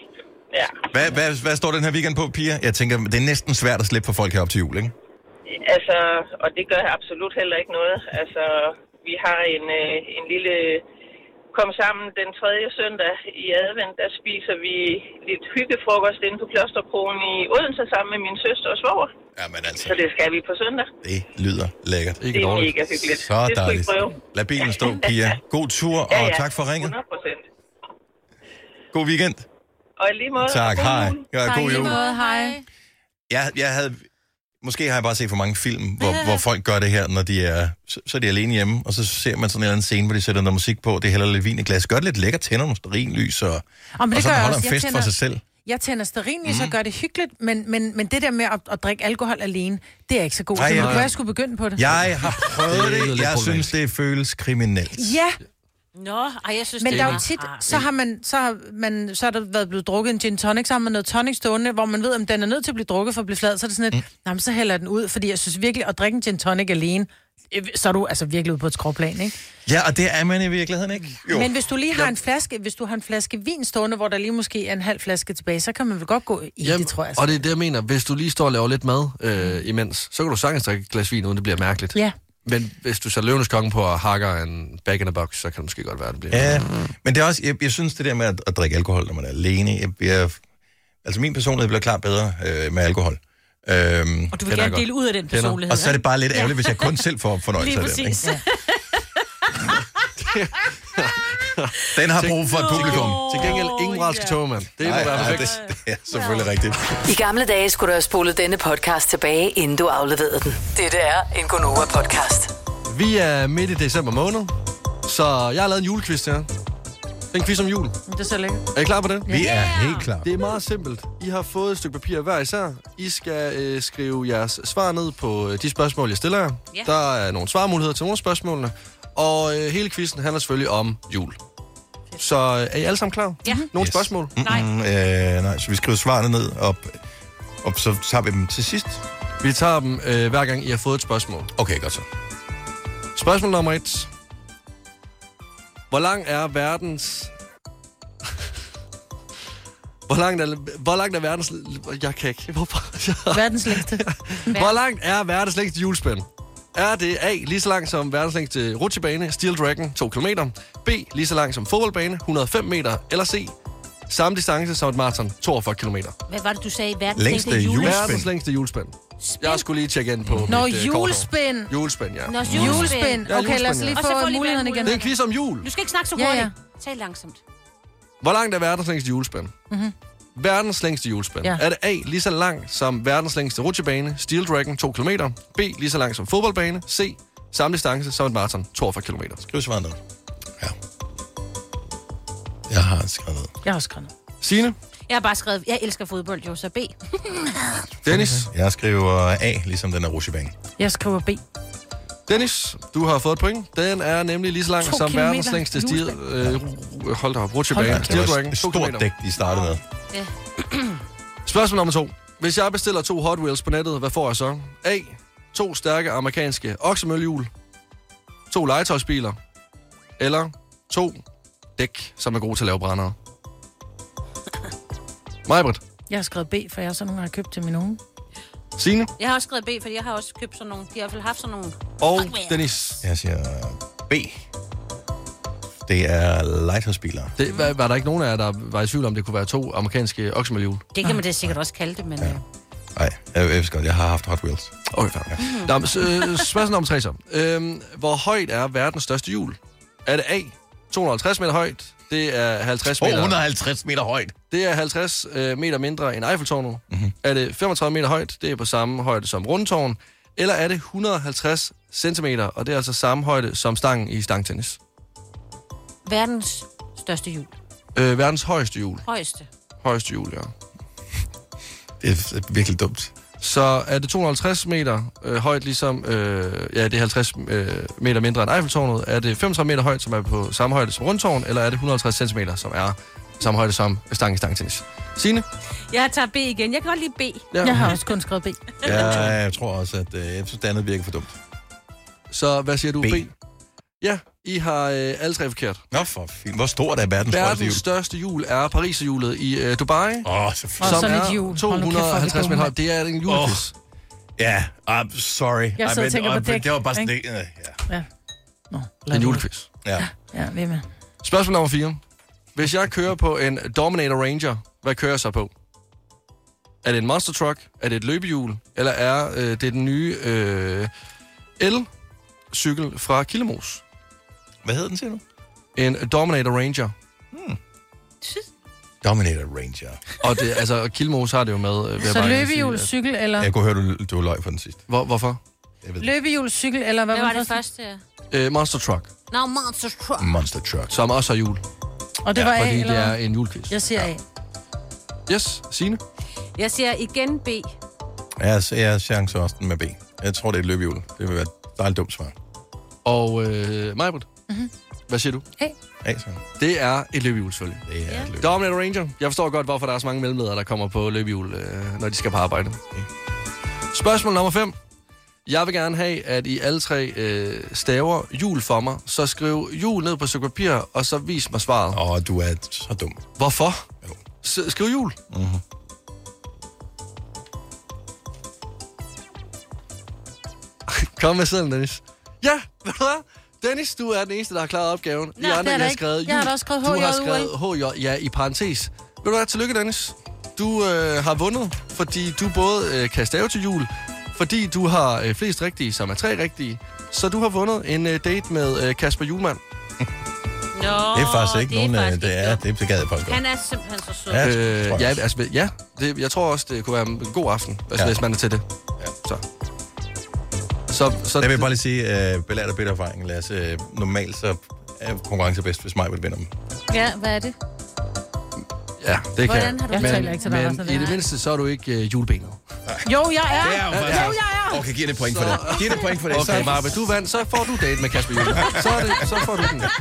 Ja. Hvad står den her weekend på, Pia? Jeg tænker, det er næsten svært at slippe for folk herop til jul, ikke? Altså, og det gør absolut heller ikke noget. Altså, vi har en lille... Kom sammen den 3. søndag i advent, der spiser vi lidt hyggefrokost inde på Klosterkroen i Odense sammen med min søster og svoger. Jamen altså. Så det skal vi på søndag. Det lyder lækkert. Det er mega hyggeligt. Så dejligt. Lad bilen stå, Pia. God tur, og tak for ringet. 100%. God weekend. Og i lige måde. Tak, hej. Ja, god jul. Hej. Jeg havde... Måske har jeg bare set for mange film, hvor folk gør det her, når de er, så er de alene hjemme, og så ser man sådan en eller anden scene, hvor de sætter noget musik på, det hælder lidt vin i glas, gør det lidt lækkert, tænder nogle stearinlys, og så holder en fest for sig selv. Jeg tænder stearinlys og gør det hyggeligt, men det der med at drikke alkohol alene, det er ikke så godt. Så nu jeg skulle begynde på det. Jeg har prøvet det. Jeg synes, det føles kriminelt. Ja. Jeg synes, men der er jo tit, så har der været blevet drukket en gin tonic, så har man noget tonic stående, hvor man ved, om den er nødt til at blive drukket for at blive flad, så er det sådan et, så hælder den ud, fordi jeg synes virkelig, at drikke en gin tonic alene, så er du altså virkelig ude på et skråplan, ikke? Ja, og det er man i virkeligheden, ikke? Jo. Men hvis du lige har en flaske vin stående, hvor der lige måske er en halv flaske tilbage, så kan man vel godt gå i det, tror jeg. Og det er det, jeg mener. Hvis du lige står og laver lidt mad imens, så kan du sagtens drikke et glas vin, uden det bliver mærkeligt. Ja. Men hvis du så løvenes konge på og hakker en bag in a box, så kan det måske godt være, det bliver... Ja, men det er også... Jeg synes, det der med at drikke alkohol, når man er alene... altså, min personlighed bliver klart bedre med alkohol. Og du vil gerne dele ud af den personlighed. Og så er det bare lidt ærgerligt, hvis jeg kun selv får fornøjelse af det. Lige præcis. Den har brug for et publikum. Til gengæld ingen moralske togmand. Det må være perfekt. Det er selvfølgelig rigtigt. I gamle dage skulle du have spolet denne podcast tilbage, inden du afleverede den. Dette er en Gonova-podcast. Vi er midt i december måned, så jeg har lavet en julequiz her. En quiz om jul. Det er så lækkert. Er I klar på det? Vi er helt klar. Det er meget simpelt. I har fået et stykke papir hver især. I skal skrive jeres svar ned på de spørgsmål, jeg stiller jer. Yeah. Der er nogle svarmuligheder til nogle af spørgsmålene. Og hele quizzen handler selvfølgelig om jul. Så er I alle sammen klar? Ja. Nogle spørgsmål? Nej, så vi skriver svarene ned, og så tager vi dem til sidst. Vi tager dem hver gang, I har fået et spørgsmål. Okay, godt så. Spørgsmål nummer 1. Hvor lang er verdens... Hvor langt er verdens... Jeg kan ikke. Verdens længste. Hvor langt er verdens længste julespænd? Er det A, lige så langt som verdens længste rutsjebane, Steel Dragon, 2 km. B, lige så langt som fodboldbane, 105 meter. Eller C, samme distance som et maraton, 42 km. Hvad var det, du sagde? Verdens længste julespænd. Jeg skulle lige tjekke ind på julespænd. Julespænd, ja. Julespænd. Okay, lad os lige få muligheden igen. Det er en quiz om jul. Du skal ikke snakke så hurtigt. Tal langsomt. Hvor langt er verdens længste julespænd? Verdens længste julespænd. Ja. Er det A, lige så langt som verdens længste rutsjebane, Steel Dragon, 2 km. B, lige så langt som fodboldbane. C, samme distance som et maraton, 42 km. Skriv svaret ned. Ja. Jeg har skrevet ned. Jeg har skrevet ned. Signe? Jeg har bare skrevet, jeg elsker fodbold, jo, så B. Dennis? Okay. Jeg skriver A, ligesom den er rutsjebane. Jeg skriver B. Dennis, du har fået et point. Den er nemlig lige så lang som verdens længste hold da op, rutsjebane. Steel Dragon, 2 km. Dæk, de startede med. Ja. Spørgsmål nummer 2. Hvis jeg bestiller 2 Hot Wheels på nettet, hvad får jeg så? A. 2 stærke amerikanske oksemølhjul. 2 legetøjsbiler. Eller 2 dæk, som er gode til at lave brændere. Majbrit? Jeg har skrevet B, for jeg har så nogle, jeg har købt til min unge. Signe? Jeg har også skrevet B, fordi jeg har også købt sådan nogle. De har i hvert fald haft sådan nogle. Og Dennis? Jeg siger B. Det er legetøjsbiler. Var der ikke nogen af jer, der var i tvivl om, det kunne være 2 amerikanske oksemølhjul? Det kan man da sikkert også kalde det, men... Ja. Nej, jeg ved godt, jeg har haft Hot Wheels. Okay, fair. Spørgsmål nummer 3 så. Hvor højt er verdens største hjul? Er det A, 250 meter højt? Det er 50 meter... 250 meter højt? Det er 50 meter mindre end Eiffeltårnet. Er det 35 meter højt? Det er på samme højde som Rundetårn. Eller er det 150 centimeter, og det er altså samme højde som stangen i stangtennis? Verdens største hjul. Verdens højeste hjul. Højeste hjul, ja. Det er virkelig dumt. Så er det 250 meter højt, ligesom... det er 50 meter mindre end Eiffeltårnet. Er det 35 meter højt, som er på samme højde som Rundetårn? Eller er det 150 centimeter, som er samme højde som stangen i stangtennis? Signe? Jeg tager B igen. Jeg kan godt lide B. Ja. Jeg har også kun skrevet B. Ja, jeg tror også, at jeg synes, det andet virker for dumt. Så hvad siger du? B? Ja, I har alle tre forkert. Nå, for fint. Hvor stort er verdens største hjul er Pariserhjulet i Dubai. Selvfølgelig. Som er 250 meter højt. Det er en julequiz. Ja, I'm sorry. Jeg sidder og tænker på dæk. Det var bare sådan det. Ja. En julequiz. Ja. Ja, ved med. Spørgsmål nummer 4. Hvis jeg kører på en Dominator Ranger, hvad kører jeg så på? Er det en monster truck? Er det et løbehjul? Eller er det den nye el-cykel fra Kildemos? Hvad hedder den, siger du? En Dominator Ranger. Dominator Ranger. Og det, altså, Kildemos har det jo med... Så løbehjul, cykel eller... Jeg kunne høre, du løg for den sidste. Hvorfor? Løbehjul, cykel eller hvad var det første? Monster truck. Nå, monster truck. Monster truck. Som også har hjul. Og det var A, fordi eller det er en julequiz. Jeg siger A. Yes, Signe? Jeg siger igen B. Jeg chancer også den med B. Jeg tror, det er et løbehjul. Det vil være et dumt svar. Og Majbert? Hvad siger du? A. A, så. Det er et løbehjul, selvfølgelig. Det er et løbehjul. Dominator Ranger. Jeg forstår godt, hvorfor der er så mange mellemledere, der kommer på løbehjul, når de skal på arbejde. Okay. Spørgsmål nummer 5. Jeg vil gerne have, at I alle tre staver jul for mig. Så skriv jul ned på et stykke papir, og så vis mig svaret. Du er så dum. Hvorfor? Skriv jul. Kom med sedlen, Dennis. Ja, ved du hvad? Dennis, du er den eneste, der har klaret opgaven. Nå, det er der ikke. Jeg har da også skrevet HJ. Du har skrevet HJ, ja, i parentes. Ved du hvad? Tillykke, Dennis. Du har vundet, fordi du både kan stave til jul, fordi du har flest rigtige, som er 3 rigtige. Så du har vundet en date med Kasper Hjulmand. Nå, det er faktisk ikke nogen... Det gad jeg faktisk godt. Han er simpelthen så sød. Jeg tror også, det kunne være en god aften, hvis man er til det. Ja. Så jeg vil bare lige sige, belært af bedre erfaring. Lad os, normalt så er konkurrence bedst, hvis mig vil vinde dem. Ja, hvad er det? Ja, det Hvordan kan har du men i det mindste, så er du ikke julebenet. Jo, jeg er. Jo, jeg er. Okay, giv det point for det. Giv det point for det. Okay, Marbe, du vandt, så får du date med Kasper Hjulmand. Så får du den.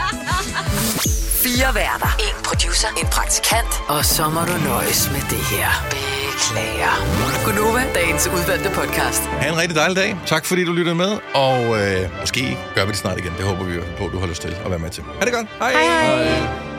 4 værter. 1 producer. En praktikant. Og så må du nøjes med det her. Beklager. Gunova, dagens udvalgte podcast. Ha' en rigtig dejlig dag. Tak fordi du lyttede med. Og måske gør vi det snart igen. Det håber vi på, at du har lyst til at være med til. Ha' det godt. Hej. Hej.